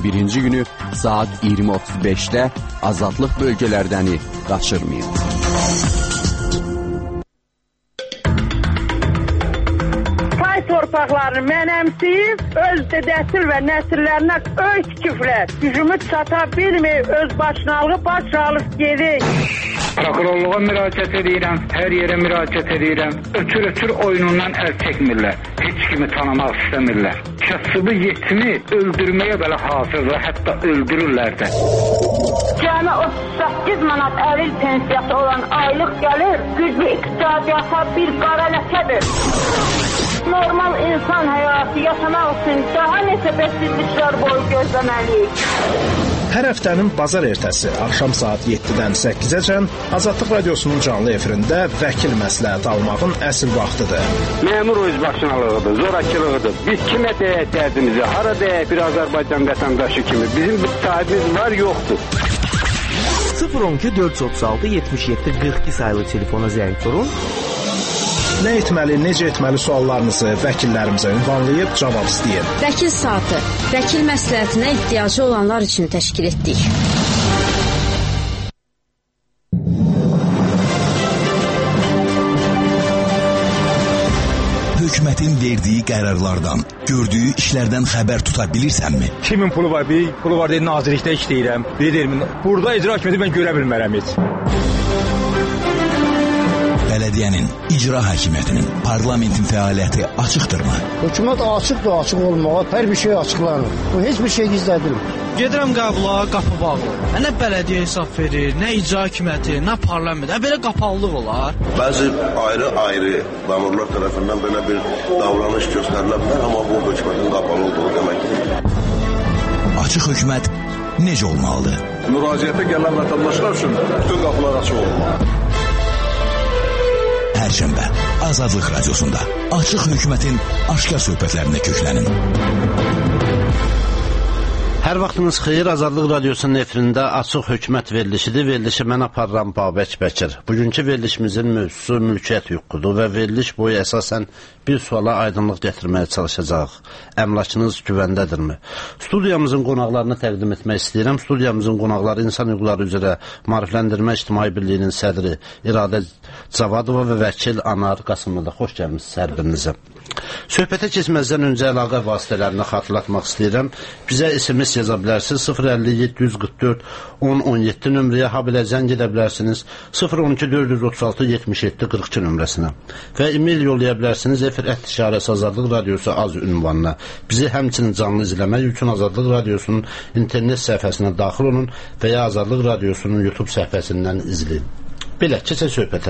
21-ci günü saat 20:35-də Azadlıq bölgələrdəni qaçırmayın. Torpaqlarını mənəmsiyib, öz dədəsil və nəsillərinə öz küfrət, gücümüz çata bilməyib, öz başınalığı baş alıb gedik. Prokurorluğa müraciət edirəm, hər yerə müraciət edirəm. Ötür oyunundan əl çəkmirlər, heç kimi tanımaq istəmirlər. Kasıbı yetimi öldürməyə belə hazırdır, hətta öldürürlər də. Cəmi 38 manat əril pensiyası olan aylıq gəlir, güclü iqtisadiyyata bir qara ləkədir. Normal insan həyatı yaşamaq üçün daha neçə bəsizliklər boyu gözləməliyik. Hər həftənin bazar ertəsi axşam saat 7-dən 8-əcən Azadlıq Radiosunun canlı efirində vəkil məsləhəti almağın əsl vaxtıdır. Məmur özbaşınalığıdır, zorakılığıdır. Biz kimə deyək dərdimizi, hara deyək bir Azərbaycan vətəndaşı kimi. Bizim bir sahibimiz var, yoxdur. 012 436 77 42 sayılı telefona zəng vurun. Nə etməli, necə etməli suallarınızı vəkillərimizə ünvanlayıb cavab istəyin. Vəkil saatı, vəkil məsləhətinə ehtiyacı olanlar üçün təşkil etdik. Hökumətin verdiyi qərarlardan, gördüyü işlərdən xəbər tuta bilirsənmi? Kimin pulu var? Bir pulu var deyil, nazirlikdə işləyirəm. Bir deyil, burada icra hakimiyyəti mən görə bilmərəm heç. Bələdiyyənin, icra hakimiyyətinin, parlamentin fəaliyyəti açıqdırmı? Hökumət açıqdır, açıq olmağa, hər bir şey açıqlanır. Bu heç bir şey gizlədilmir. Gedirəm qəbula, qapı bağlı. Nə bələdiyyə hesab verir, nə icra hakimiyyəti, nə parlament. Belə qapalılıq olar. Bəzi ayrı-ayrı məmurlar tərəfindən belə bir davranış göstərilə bilər, amma bu hökumətin qapalı olduğu deməkdir. Açıq hökumət necə olmalıdır? Müraciətə gələn vətəndaşlar üçün bütün qapılar açıq olmalı. Hər şənbə Azadlıq Radiosunda açıq hökumətin aşkar söhbətlərinə köklənin. Hər vaxtınız xeyir, Azadlıq Radiosunun efirində açıq hökumət verilişidir. Verilişi mən aparıram Babək Bəkir. Bugünkü verilişimizin mövzusu mülkiyyət hüququdur və veriliş boyu əsasən bir suala aydınlıq gətirməyə çalışacaq. Əmlakınız güvəndədirmi? Studiyamızın qonaqlarını təqdim etmək istəyirəm. Studiyamızın qonaqları İnsan Hüquqları üzrə Maarifləndirmə İctimai Birliyinin sədri İradə Cavadova və vəkil Anar Qasımlı da xoş gəlmişsiniz hər birinizə. Söhbətə keçməzdən öncə əlaqə vasitələrini xatırlatmaq istəyirəm. Bizə SMS yaza bilərsiniz 050-744-1017 nömrəyə, habelə zəng edə bilərsiniz 012-436-77-42 nömrəsinə və e-mail yollaya bilərsiniz efir@azadlıq radiosu az ünvanına. Bizi həmçinin canlı izləmək üçün Azadlıq Radiosunun internet səhifəsinə daxil olun və ya Azadlıq Radiosunun YouTube səhifəsindən izləyin. Belə, keçək söhbətə.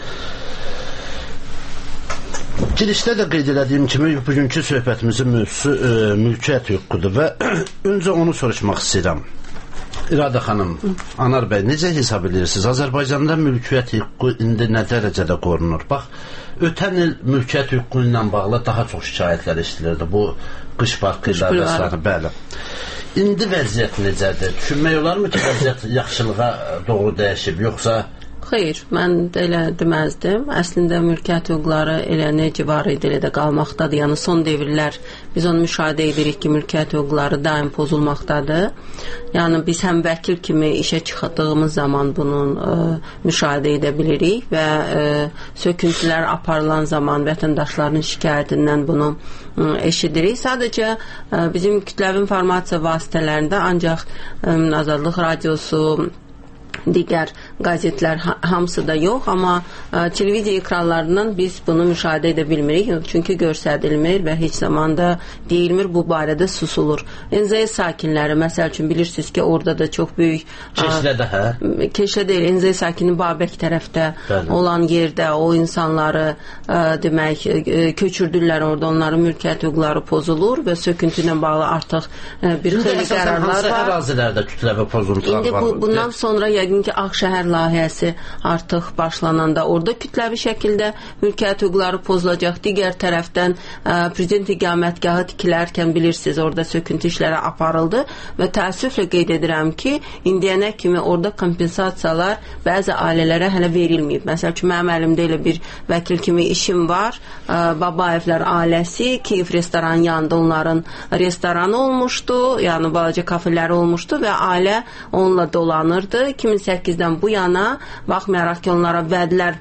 Girişdə də qeyd elədiyim kimi bugünkü söhbətimizin mövzusu mülkiyyət hüququdur və öncə onu soruşmaq istəyirəm. İradə xanım, Anar bəy, necə hesab edirsiniz? Azərbaycanda mülkiyyət hüququ indi nə dərəcədə qorunur? Bax, ötən il mülkiyyət hüququ ilə bağlı daha çox şikayətlər eşidilirdi. Bu qış parkı ilə və s. Bəli. İndi vəziyyət necədir? Düşünmək olarmı ki, vəziyyət yaxşılığa doğru dəyişib, yoxsa... Xeyr, mən elə deməzdim. Əslində mülkiyyət hüquqları elə necə var idi, elə də qalmaqdadır. Yəni son devirlər biz onu müşahidə edirik ki, mülkiyyət hüquqları daim pozulmaqdadır. Yəni biz həm vəkil kimi işə çıxdığımız zaman bunun müşahidə edə bilirik və söküntülər aparılan zaman vətəndaşların şikayətindən bunu eşidirik. Sadəcə bizim kütləvi informasiya vasitələrində ancaq Azadlıq Radiosu, digər qəzetlər hamısı da yox, amma televiziya ekranlarından biz bunu müşahidə edə bilmirik, çünki göstərilmir və heç zaman da deyilmir, bu barədə susulur. Enzəyə sakinləri, məsəl üçün bilirsiniz ki, orada da çox böyük Keşlədə, hə? Keşlə deyil, Enzəyə sakini Babək tərəfdə olan yerdə o insanları demək, köçürdürlər orada, onların mülkiyyət hüquqları pozulur və söküntü ilə bağlı artıq bir xeyli qərarlar var. Ərazilərdə kütləvi pozuntular var. İndi bundan sonra yəqin ki, Ağşəhər tədbirlər layihəsi artıq başlananda orada kütləvi şəkildə mülkiyyət hüquqları pozulacaq. Digər tərəfdən prezident iqamətgahı tikilərkən bilirsiniz, orada söküntü işləri aparıldı və təəssüflə qeyd edirəm ki, indiyənə kimi orada kompensasiyalar bəzi ailələrə hələ verilməyib. Məsəl üçün, mənim əlimdə elə bir vəkil kimi işim var. Babayevlər ailəsi Kiyev restoranın yanında onların restoranı olmuşdu, yəni balaca kafeleri olmuşdu və ailə onunla dolanırdı. 2008-dən bu yana, baxmayaraq ki, onlara vədlər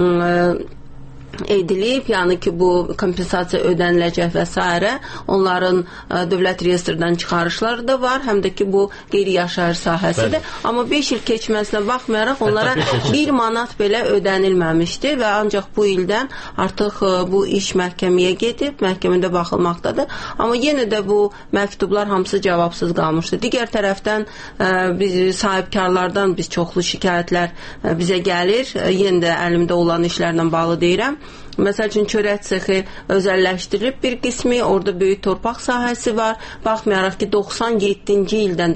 edilib, yəni ki, bu kompensasiya ödəniləcək və s. Onların dövlət reyestrdən çıxarışları da var, həm də ki, bu qeyri-yaşayış sahəsidir. Amma 5 il keçməsinə baxmayaraq onlara 1 manat belə ödənilməmişdi və ancaq bu ildən artıq bu iş məhkəməyə gedib, məhkəmədə baxılmaqdadır. Amma yenə də bu məktublar hamısı cavabsız qalmışdı. Digər tərəfdən biz sahibkarlardan çoxlu şikayətlər bizə gəlir. Yenə də əlimdə olan işlərlə bağlı deyirəm. Məsəl üçün, çörək sexi özəlləşdirilib bir qismi, orada böyük torpaq sahəsi var. Baxmayaraq ki, 97-ci ildən,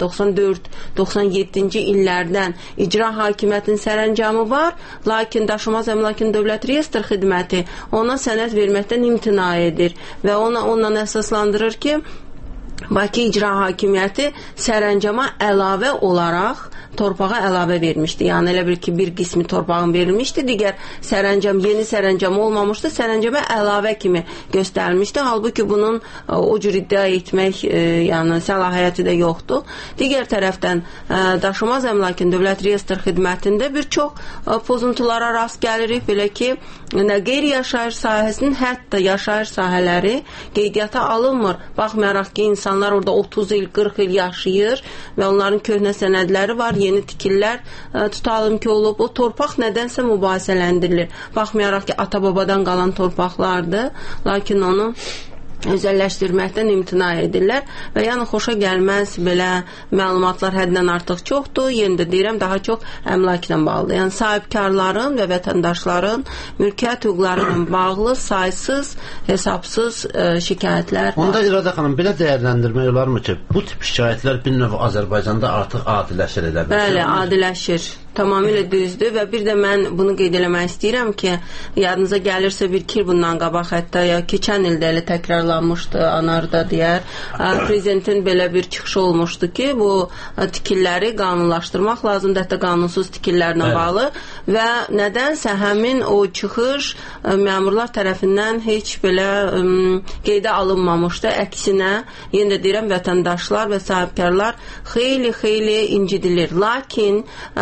94-97-ci illərdən icra hakimiyyətinin sərəncamı var, lakin Daşınmaz Əmlakın Dövlət Reyestr Xidməti ona sənəd verməkdən imtina edir və ondan əsaslandırır ki, Bakı İcra Hakimiyyəti sərəncama əlavə olaraq torpağa əlavə vermişdi. Yəni elə bil ki, bir qismi torpağın verilmişdi, digər sərəncam, yeni sərəncam olmamışdı, sərəncama əlavə kimi göstərilmişdi. Halbuki bunun o cür iddia etmək yəni səlahiyyəti də yoxdur. Digər tərəfdən Daşınmaz Əmlakın Dövlət Reyestr Xidmətində bir çox pozuntulara rast gəlirik. Belə ki, qeyri-yaşayış sahəsinin hətta yaşayış sahələri qeydiyyata alınmır. Baxmayaraq ki, insanlar orada 30 il, 40 il yaşayır və onların köhnə sənədləri var, yeni tikillər tutalım ki olub. O torpaq nədənsə mübahisələndirilir. Baxmayaraq ki, ata-babadan qalan torpaqlardır, lakin onu özəlləşdirməkdən imtina edirlər və yəni xoşa gəlməz belə məlumatlar həddən artıq çoxdur. Yenə də deyirəm, daha çox əmlakla bağlıdır. Yəni sahibkarların və vətəndaşların mülkiyyət hüquqları ilə bağlı saysız, hesabsız şikayətlər var. Onda İradə xanım, belə dəyərləndirmək olarmı ki, bu tip şikayətlər bir növ Azərbaycanda artıq adiləşir elə bilir? Bəli, adiləşir. Tamamilə düzdür və bir də mən bunu qeyd eləmək istəyirəm ki, yadınıza gəlirsə bir 2 il bundan qabaq, hətta ya keçən ildə elə təkrarlanmışdı, Anarda deyər, prezidentin belə bir çıxışı olmuşdu ki, bu tikilləri qanunlaşdırmaq lazımdır, hətta qanunsuz tikillərlə bağlı və nədənsə həmin o çıxış məmurlar tərəfindən heç belə qeydə alınmamışdı. Əksinə, yenə də deyirəm, vətəndaşlar və sahibkarlar xeyli incidilir. Lakin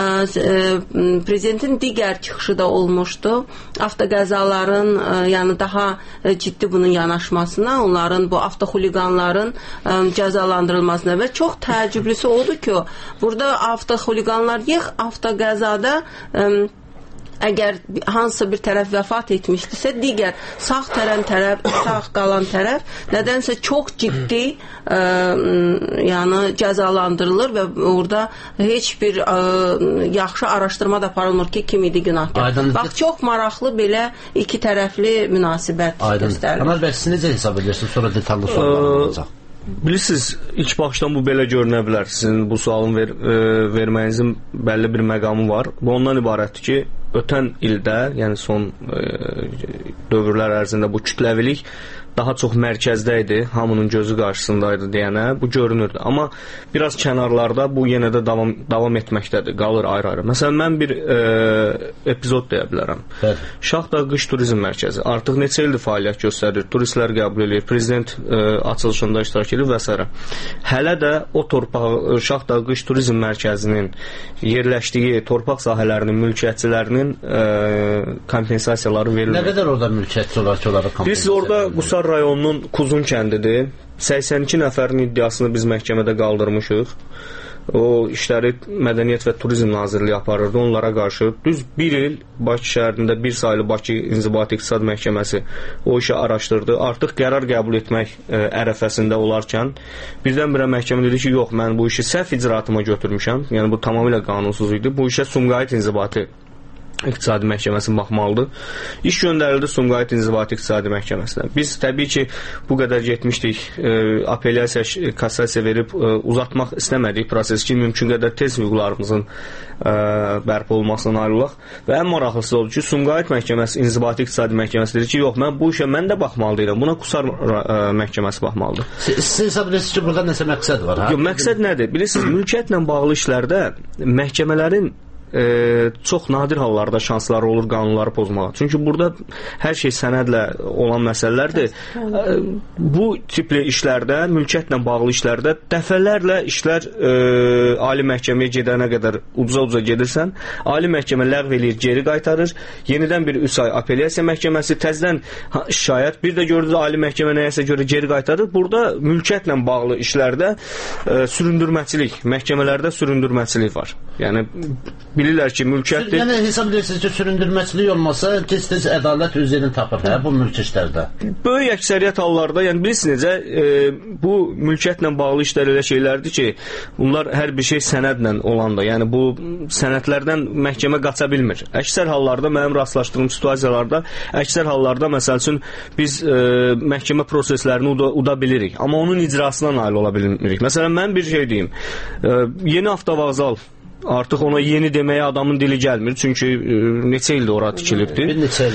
prezidentin digər çıxışı da olmuşdu. Avtoqəzaların yəni daha ciddi bunun yanaşmasına, onların bu avtoxuliqanların cəzalandırılmasına və çox təəccüblüsü odur ki, burada avtoxuliqanlar avtoqəzada əgər hansısa bir tərəf vəfat etmişdirsə, digər sağ qalan tərəf nədənsə çox ciddi yəni cəzalandırılır və orada heç bir yaxşı araşdırma da aparılmır ki, kim idi günahkar. Bax, çox maraqlı belə iki tərəfli münasibət göstərilir. Anar bəy, siz necə hesab edirsiniz? Sonra detallı sorular olacaq. Bilirsiniz, ilk baxışdan bu belə görünə bilər. Sizin bu sualın verməyinizin bəlli bir məqamı var. Bu ondan ibarətdir ki, ötən ildə, yəni son dövrlər ərzində bu kütləvilik daha çox mərkəzdə idi, hamının gözü qarşısındaydı deyənə, bu görünürdü. Amma biraz kənarlarda bu yenə də davam etməkdədir, qalır ayrı-ayrı. Məsələn, mən bir epizod deyə bilərəm. Şaxdağ Qış Turizm Mərkəzi artıq neçə ildir fəaliyyət göstərir, turistlər qəbul edir, prezident açılışında iştirak edir və s. Hələ də o torpaq, Şaxdağ Qış Turizm Mərkəzinin yerləşdiyi torpaq sahələrinin mülkiyyətçilərinin kompensasiyaları verilir. Nə qədər orada mülkiyyətçi olar ki, onlara kompensasiya? Biz orada Qusar rayonunun Kuzun kəndidir. 82 nəfərin iddiasını biz məhkəmədə qaldırmışıq. O işləri Mədəniyyət və Turizm Nazirliyi aparırdı. Onlara qarşı düz bir il Bakı şəhərində bir sayılı Bakı İnzibati İqtisad Məhkəməsi o işi araşdırdı. Artıq qərar qəbul etmək ərəfəsində olarkən birdən-birə məhkəmə dedi ki, yox, mən bu işi səhv icraatıma götürmüşəm. Yəni bu tamamilə qanunsuz idi. Bu işə Sumqayıt İnzibati İqtisadi Məhkəməsi baxmalıdır. İş göndərildi Sumqayıt İnzibati İqtisadi Məhkəməsinə. Biz təbii ki, bu qədər getmişdik, apellyasiya, kassasiya verib uzatmaq istəmədik prosesi ki, mümkün qədər tez hüquqlarımızın bərpa olmasına nail olaq. Və ən maraqlısı odur ki, Sumqayıt Məhkəməsi, İnzibati İqtisadi Məhkəməsi dedi ki, yox, mən bu işə mən də baxmalı deyirəm. Buna Qusar Məhkəməsi baxmalıdır. Siz hesab edirsiniz ki, burada nəsə məqsəd var? Yox, məqsəd nədir? Bilirsiniz, mülkiyyətlə bağlı işlərdə məhkəmələrin çox nadir hallarda şansları olur qanunları pozmağa. Çünki burada hər şey sənədlə olan məsələlərdir. Bu tipli işlərdə, mülkiyyətlə bağlı işlərdə dəfələrlə işlər Ali Məhkəməyə gedənə qədər uca gedirsən, Ali Məhkəmə ləğv eləyir, geri qaytarır, yenidən bir 3 ay apellyasiya məhkəməsi, təzədən şayət bir də gördünüz Ali Məhkəmə nəyəsə görə geri qaytarır. Burada mülkiyyətlə bağlı işlərdə süründürməçilik, məhkəmələrdə süründürməçilik var. Yəni bilirlər ki, mülkiyyətdir. Yəni hesab edirsiniz ki, süründürməçilik olmasa tez-tez ədalət özünü tapır bu mülk işlərdə. Böyük əksəriyyət hallarda, yəni bilirsiniz, bu mülkiyyətlə bağlı işlər elə şeylərdir ki, bunlar hər bir şey sənədlə olanda, yəni bu sənədlərdən məhkəmə qaça bilmir. Əksər hallarda, mənim rastlaşdığım situasiyalarda, əksər hallarda, məsəl üçün, biz məhkəmə proseslərini uda bilirik, amma onun icrasına nail ola bilmirik. Məsələn, mən bir şey deyim, yeni avtovağzal, artıq ona yeni deməyə adamın dili gəlmir. Çünki neçə ildə ora tikilibdir?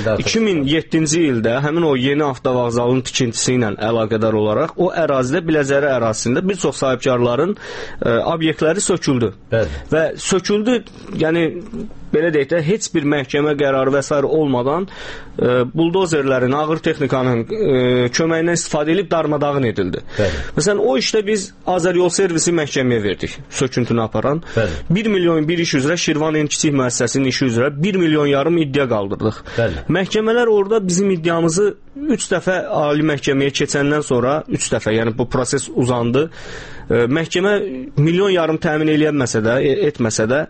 2007-ci ildə həmin o yeni avtovağzalın tikintisi ilə əlaqədar olaraq o ərazidə, Biləcəri ərazisində bir çox sahibkarların obyektləri söküldü. Bəli. Və söküldü, yəni belə deyək də, heç bir məhkəmə qərarı və s. olmadan buldozerlərin, ağır texnikanın köməyindən istifadə edib darmadağın edildi. Bəli. Məsələn, o işdə biz Azəryol Servisi məhkəməyə verdik, söküntünü aparan. Bəli. 1 milyon bir iş üzrə, Şirvan en kiçik müəssisəsinin işi üzrə 1 milyon yarım iddia qaldırdıq. Bəli. Məhkəmələr orada bizim iddiamızı 3 dəfə Ali Məhkəməyə keçəndən sonra, 3 dəfə, yəni bu proses uzandı. Məhkəmə milyon yarım təmin etməsə də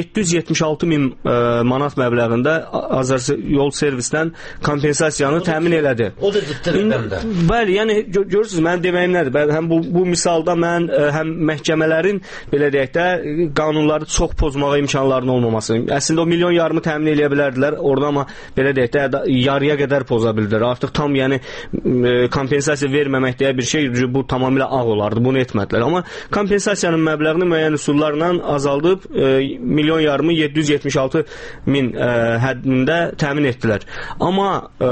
776 min manat məbləğində Azəryol Servisdən kompensasiyanı təmin elədi. O da ciddi rəqəmdə. Bəli, yəni görürsünüz, mənim deməyim nədir? Həm bu misalda mən həm məhkəmələrin belə deyək də qanunları çox pozmağa imkanlarının olmaması. Əslində o milyon yarımı təmin edə bilərdilər orada, amma belə deyək də yarıya qədər poza bildilər. Artıq tam yəni kompensasiya verməmək deyə bir şey, bu tamamilə ağ olardı. Bunu etmədilər. Amma kompensasiyanın məbləğini müəyyən üsullarla azaldıb milyon yarımı 776 min həddində təmin etdilər. Amma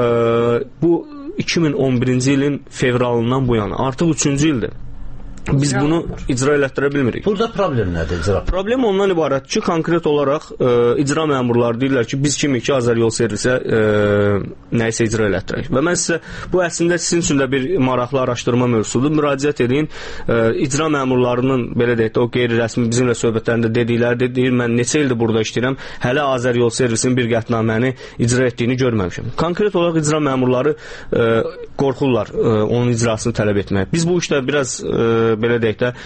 bu 2011-ci ilin fevralından bu yana artıq 3-cü ildir. Biz bunu icra elətdirə bilmirik. Burada problem nədir icra? Problem ondan ibarət ki, konkret olaraq icra məmurları deyirlər ki, biz kimik ki, Azəryol Servisə nəyisə icra elətdirək. Və mən sizə, bu əslində sizin üçün də bir maraqlı araşdırma mövzusudur. Müraciət edin, icra məmurlarının, belə deyək də, o qeyri-rəsmi bizimlə söhbətlərində dedikləri, deyir, mən neçə ildir burada işləyirəm, hələ Azəryol Servisin bir qətnaməni icra etdiyini görməmişəm. Konkret olaraq icra məmurları qorxurlar onun icrasını tələb etmək. Biz bu işdə biraz belə deyək də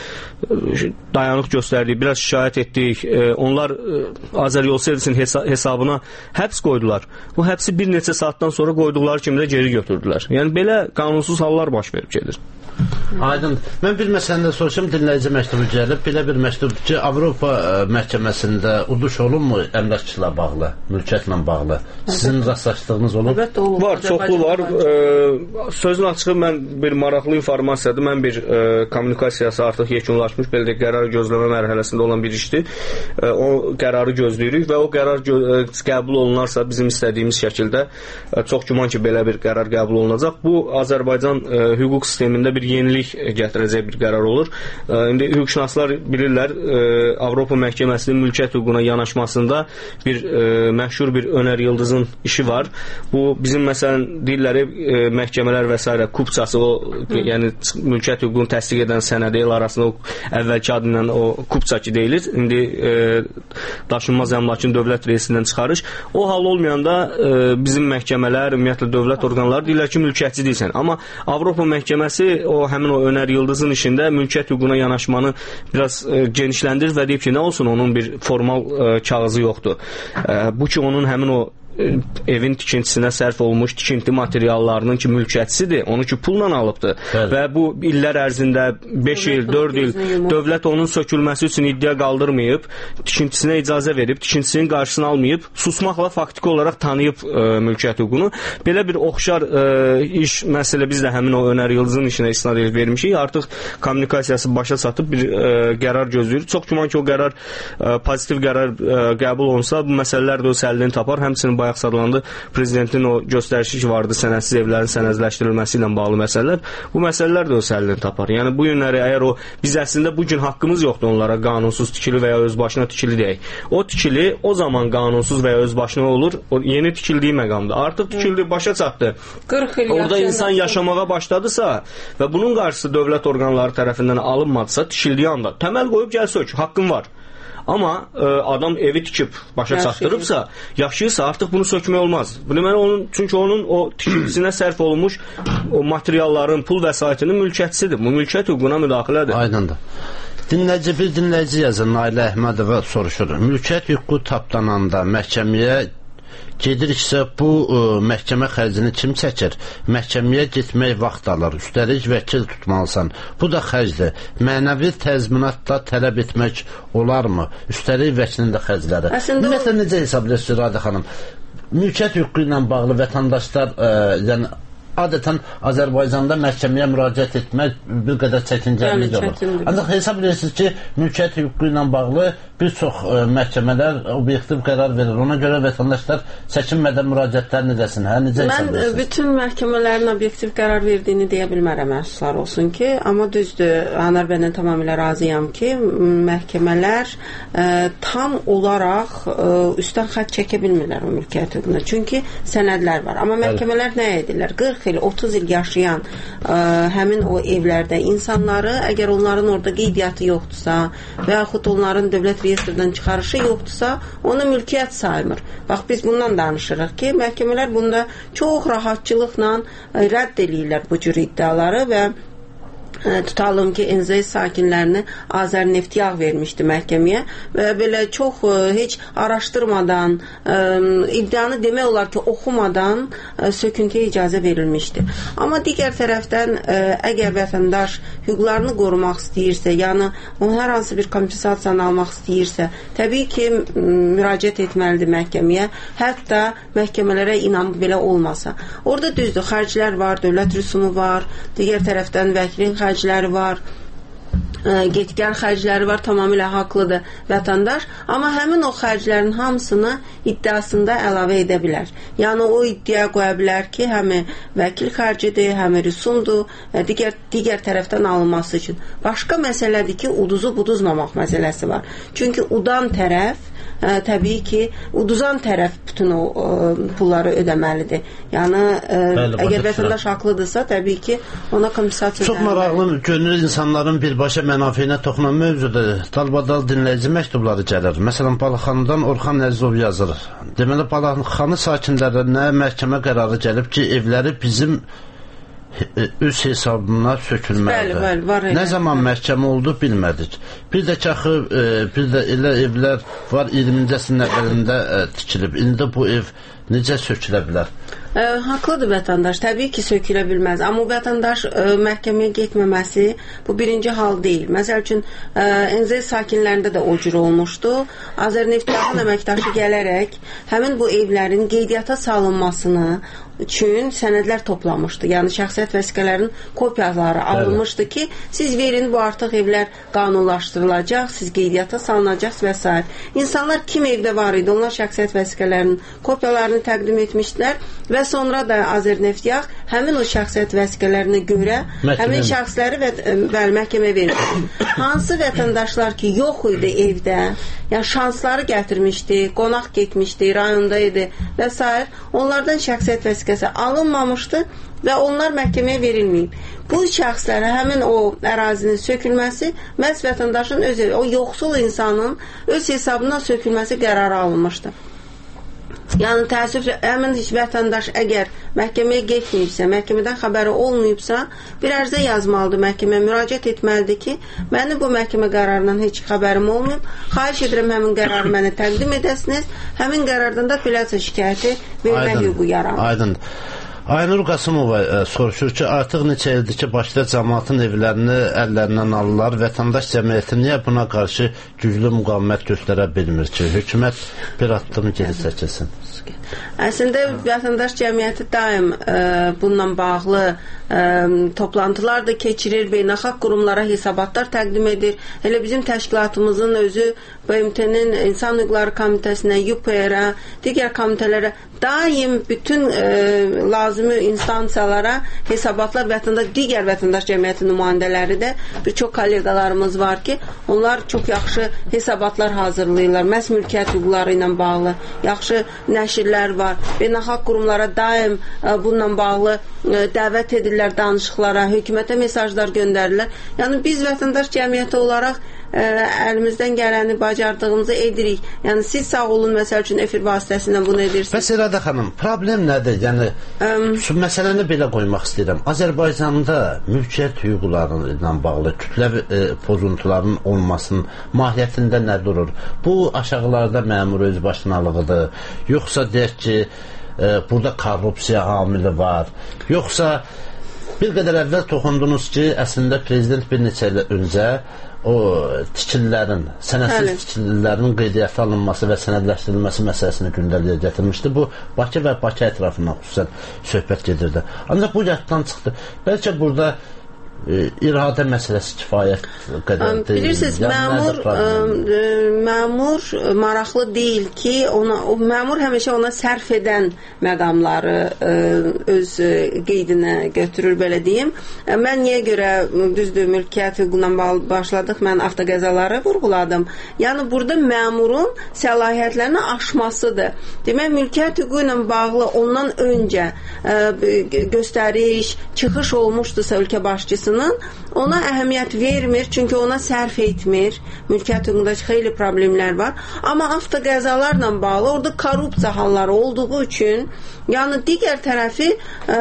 dayanıq göstərdik, biraz şikayət etdik. Onlar Azəryol Servisin hesabına həbs qoydular. Bu həbsi bir neçə saatdan sonra qoyduqları kimi də geri götürdülər. Yəni belə qanunsuz hallar baş verib gedir. Aydın. Mən bir məsələndə soruşum, dinləyici məktubu gəlib. Belə bir məktub ki, Avropa məhkəməsində uduş olunmu əmlakçılarla bağlı, mülkiyyətlə bağlı? Sizin rastlaşdığınız olub? Var, çoxlu var. Sözün açığı mən bir maraqlı informasiyadır. Mən bir kommunikasiyası artıq yekunlaşmış, belə də qərar gözləmə mərhələsində olan bir işdir. O qərarı gözləyirik və o qərar qəbul olunarsa bizim istədiyimiz şəkildə çox güman ki, belə bir qərar qəbul olunacaq. Bu Azərbaycan hüquq sistemində bir yenilik gətirəcək bir qərar olur. İndi hüquqşünaslar bilirlər, Avropa Məhkəməsinin mülkiyyət hüququna yanaşmasında bir məşhur bir Önər Yıldızın işi var. Bu bizim məsələn deyirlər məhkəmələr və s. kupçası, o yəni mülkiyyət hüququnu təsdiq edən sənədi el arasında o əvvəlki adı ilə o kupça ki deyilir. İndi daşınmaz əmlakın dövlət reyestrindən çıxarış. O hal olmayanda bizim məhkəmələr, ümumiyyətlə dövlət orqanları deyirlər ki, mülkiyyətçi deyilsən. Amma Avropa Məhkəməsi həmin o Önər Yıldızın işində mülkiyyət hüququna yanaşmanı biraz genişləndirir və deyib ki, nə olsun, onun bir formal kağızı yoxdur. Bu ki, onun həmin o evin tikintisinə sərf olmuş tikinti materiallarının ki mülkiyyətçisidir, onu ki pulla alıbdır. Bəli. Və bu illər ərzində 5 il, 4 il dövlət onun sökülməsi üçün iddia qaldırmayıb, tikintisinə icazə verib, tikintisinin qarşısını almayıb, susmaqla faktiki olaraq tanıyıb mülkiyyət hüququnu. Belə bir oxşar iş məsələ biz də həmin o Önər Yıldızın işinə istinad edib vermişik. Artıq kommunikasiyası başa çatıb bir qərar gözləyirik. Çox güman ki o qərar pozitiv qərar qəbul olunsa bu məsələlər də öz həllini tapar. Həmçinin bayaq sadlandı prezidentin o göstərişi ki vardı sənədsiz evlərin sənədləşdirilməsi ilə bağlı məsələlər. Bu məsələlər də öz həllini tapar. Yəni bu günləri əgər o biz əslində bu gün haqqımız yoxdur onlara qanunsuz tikili və ya öz başına tikili deyək. O tikili o zaman qanunsuz və ya öz başına olur. O yeni tikildiyi məqamda. Artıq tikildi, başa çatdı. 40 il orada insan yaşamağa başladısa və bunun qarşısı dövlət orqanları tərəfindən alınmadısa, tikildiyi anda təməl qoyub gəl sök, haqqın var. Amma adam evi tikib başa çatdırıbsa, yaşayırsa artıq bunu sökmək olmaz. Bu deməli çünki onun o tikintisinə sərf olunmuş o materialların, pul vəsaitinin mülkiyyətçisidir. Bu mülkiyyət hüququna müdaxilədir. Aydındır. Bir dinləyici yazır, Nailə Əhmədova soruşur. Mülkiyyət hüququ tapdananda məhkəməyə gediriksə, bu məhkəmə xərcini kim çəkir? Məhkəməyə getmək vaxt alır, üstəlik vəkil tutmalısan. Bu da xərcdir. Mənəvi təzminatla tələb etmək olarmı? Üstəlik vəkilin də xərcləri. Ümumiyyətlə, necə hesablayırsınız, Radə xanım? Mülkiyyət hüququ ilə bağlı vətəndaşlar, yəni adətən Azərbaycanda məhkəməyə müraciət etmək bir qədər çəkincəli olur. Ancaq hesab edirsiniz ki, mülkiyyət hüququ ilə bağlı bir çox məhkəmələr obyektiv qərar verir. Ona görə vətəndaşlar çəkinmədən müraciətlərini edəsin. Mən bütün məhkəmələrin obyektiv qərar verdiyini deyə bilmərəm, əfsuslar olsun ki, amma düzdür, Anar bəndən tamamilə razıyam ki, məhkəmələr tam olaraq üstdən xətt çəkə bilmirlər o mülkiyyət hüququna. Çünki sənədlər var. Amma məhkəmələr nə edirlər? 40 il, 30 il yaşayan həmin o evlərdə insanları, əgər onların orada qeydiyyatı yoxdursa və yaxud onların dövlət reyestrdən çıxarışı yoxdursa, onu mülkiyyət saymır. Bax, biz bundan danışırıq ki, məhkəmələr bunda çox rahatçılıqla rədd edirlər bu cür iddiaları və tutalım ki, NZ sakinlərini Azərneftiyağ vermişdi məhkəməyə və belə çox heç araşdırmadan, iddianı demək olar ki, oxumadan söküntüyə icazə verilmişdi. Amma digər tərəfdən, əgər vətəndaş hüquqlarını qorumaq istəyirsə, yəni hər hansı bir kompensasiyanı almaq istəyirsə, təbii ki, müraciət etməlidir məhkəməyə, hətta məhkəmələrə inanıb belə olmasa. Orada düzdür, xərclər var, dövlət rüsumu var, digər tərəfdən vəkilin xərcləri var, getgər xərcləri var, tamamilə haqlıdır vətəndaş, amma həmin o xərclərin hamısını iddiasında əlavə edə bilər. Yəni o iddia qoya bilər ki, həmi vəkil xərcidir, həmi rüsumdur, digər tərəfdən alınması üçün. Başqa məsələdir ki, uduzu buduzmamaq məsələsi var. Çünki udan tərəf təbii ki, uduzan tərəf bütün o pulları ödəməlidir. Yəni, əgər vətəndaş haqlıdırsa, təbii ki, ona kompensasiya çox maraqlı, gönül insanların birbaşa mənafeyinə toxunan mövzudur. Dalbadal dinləyici məktubları gəlir. Məsələn, Balaxanıdan Orxan Əzizov yazır. Deməli, Balaxanı sakinlərinə məhkəmə qərarı gəlib ki, evləri bizim öz hesabına sökülməlidir. Nə zaman məhkəmə oldu bilmədik. Bir də ki, axı, bir də elə evlər var 20-ci əsrin əvvəlində tikilib. İndi bu ev necə sökülə bilər? Haqlıdır vətəndaş, təbii ki, sökülə bilməz. Amma vətəndaş məhkəməyə getməməsi bu birinci hal deyil. Məsəl üçün, NZ sakinlərində də o cür olmuşdu. Azərneftiyağın əməkdaşı gələrək həmin bu evlərin qeydiyyata salınmasını üçün sənədlər toplamışdı. Yəni, şəxsiyyət vəsiqələrinin kopyaları alınmışdı ki, siz verin, bu artıq evlər qanunlaşdırılacaq, siz qeydiyyata salınacaqsınız və s. İnsanlar kim evdə var idi, onlar şəxsiyyət vəsiqələrinin kopyalarını təqdim etmişdilər və sonra da Azərneftiyağ həmin o şəxsiyyət vəsiqələrinə görə həmin şəxsləri məhkəməyə verir. Hansı vətəndaşlar ki, yox idi evdə, yəni şansları gətirmişdi, qonaq getmişdi, rayonda idi və s. onlardan şəxsiyyət vəsiqəsi alınmamışdı və onlar məhkəməyə verilməyib. Bu şəxslərə həmin o ərazinin sökülməsi məhz vətəndaşın o yoxsul insanın öz hesabından sökülməsi qərarı alınmışdı. Yəni təəssüflə həmin vətəndaş əgər məhkəməyə getməyibsə, məhkəmədən xəbəri olmayıbsa, bir ərizə yazmalıdır, məhkəməyə müraciət etməlidir ki, mənim bu məhkəmə qərarından heç xəbərim olmayıb, xahiş edirəm həmin qərarı mənə təqdim edəsiniz, həmin qərardan da apellyasiya şikayəti vermək hüququ yaranır. Aydındır. Aynur Qasımova soruşur ki, artıq neçə ildir ki, başda cəmaatın evlərini əllərindən alırlar, vətəndaş cəmiyyəti niyə buna qarşı güclü müqavimət göstərə bilmir ki, hökumət bir addım geri çəkilsin? Əslində, vətəndaş cəmiyyəti daim bununla bağlı toplantılar da keçirir, beynəlxalq qurumlara hesabatlar təqdim edir. Elə bizim təşkilatımızın özü BMT-nin İnsan Hüquqları Komitəsinə, UPR-ə, digər komitələrə daim bütün lazımi instansiyalara hesabatlar digər vətəndaş cəmiyyəti nümayəndələri də bir çox kollegalarımız var ki, onlar çox yaxşı hesabatlar hazırlayırlar. Məhz mülkiyyət hüquqları ilə bağlı yaxşı nəşrlər var. Beynəlxalq qurumlara daim bununla bağlı dəvət edirlər danışıqlara, hökumətə mesajlar göndərirlər. Yəni biz vətəndaş cəmiyyəti olaraq əlimizdən gələni bacardığımızı edirik. Yəni siz sağ olun, məsəl üçün efir vasitəsilə bunu edirsiniz. Bəs İradə xanım, problem nədir? Yəni məsələni belə qoymaq istəyirəm. Azərbaycanda mülkiyyət hüquqları ilə bağlı kütləvi pozuntuların olmasının mahiyyətində nə durur? Bu aşağılarda məmur özbaşınalığıdır, yoxsa deyək ki, burada korrupsiya amili var, yoxsa bir qədər əvvəl toxundunuz ki, əslində prezident bir neçə il öncə o tikililərin, sənədsiz tikililərin qeydiyyata alınması və sənədləşdirilməsi məsələsini gündəliyə gətirmişdi. Bu, Bakı və Bakı ətrafından xüsusən söhbət gedirdi. Ancaq bu yaddan çıxdı. Bəlkə burada iradə məsələsi kifayət qədər deyil. Bilirsiniz, məmur maraqlı deyil ki, məmur həmişə ona sərf edən məqamları öz qeydinə götürür, belə deyim. Mən niyə görə, düzdür, mülkiyyət hüququna başladıq, mən avtoqəzaları vurğuladım. Yəni, burada məmurun səlahiyyətlərini aşmasıdır. Demək, mülkiyyət hüququ ilə bağlı ondan öncə göstəriş, çıxış olmuşdursa ölkə başçısının, ona əhəmiyyət vermir, çünki ona sərf etmir. Mülkiyyət hüququnda xeyli problemlər var. Amma avtoqəzalarla bağlı orada korrupsiya halları olduğu üçün, yəni digər tərəfi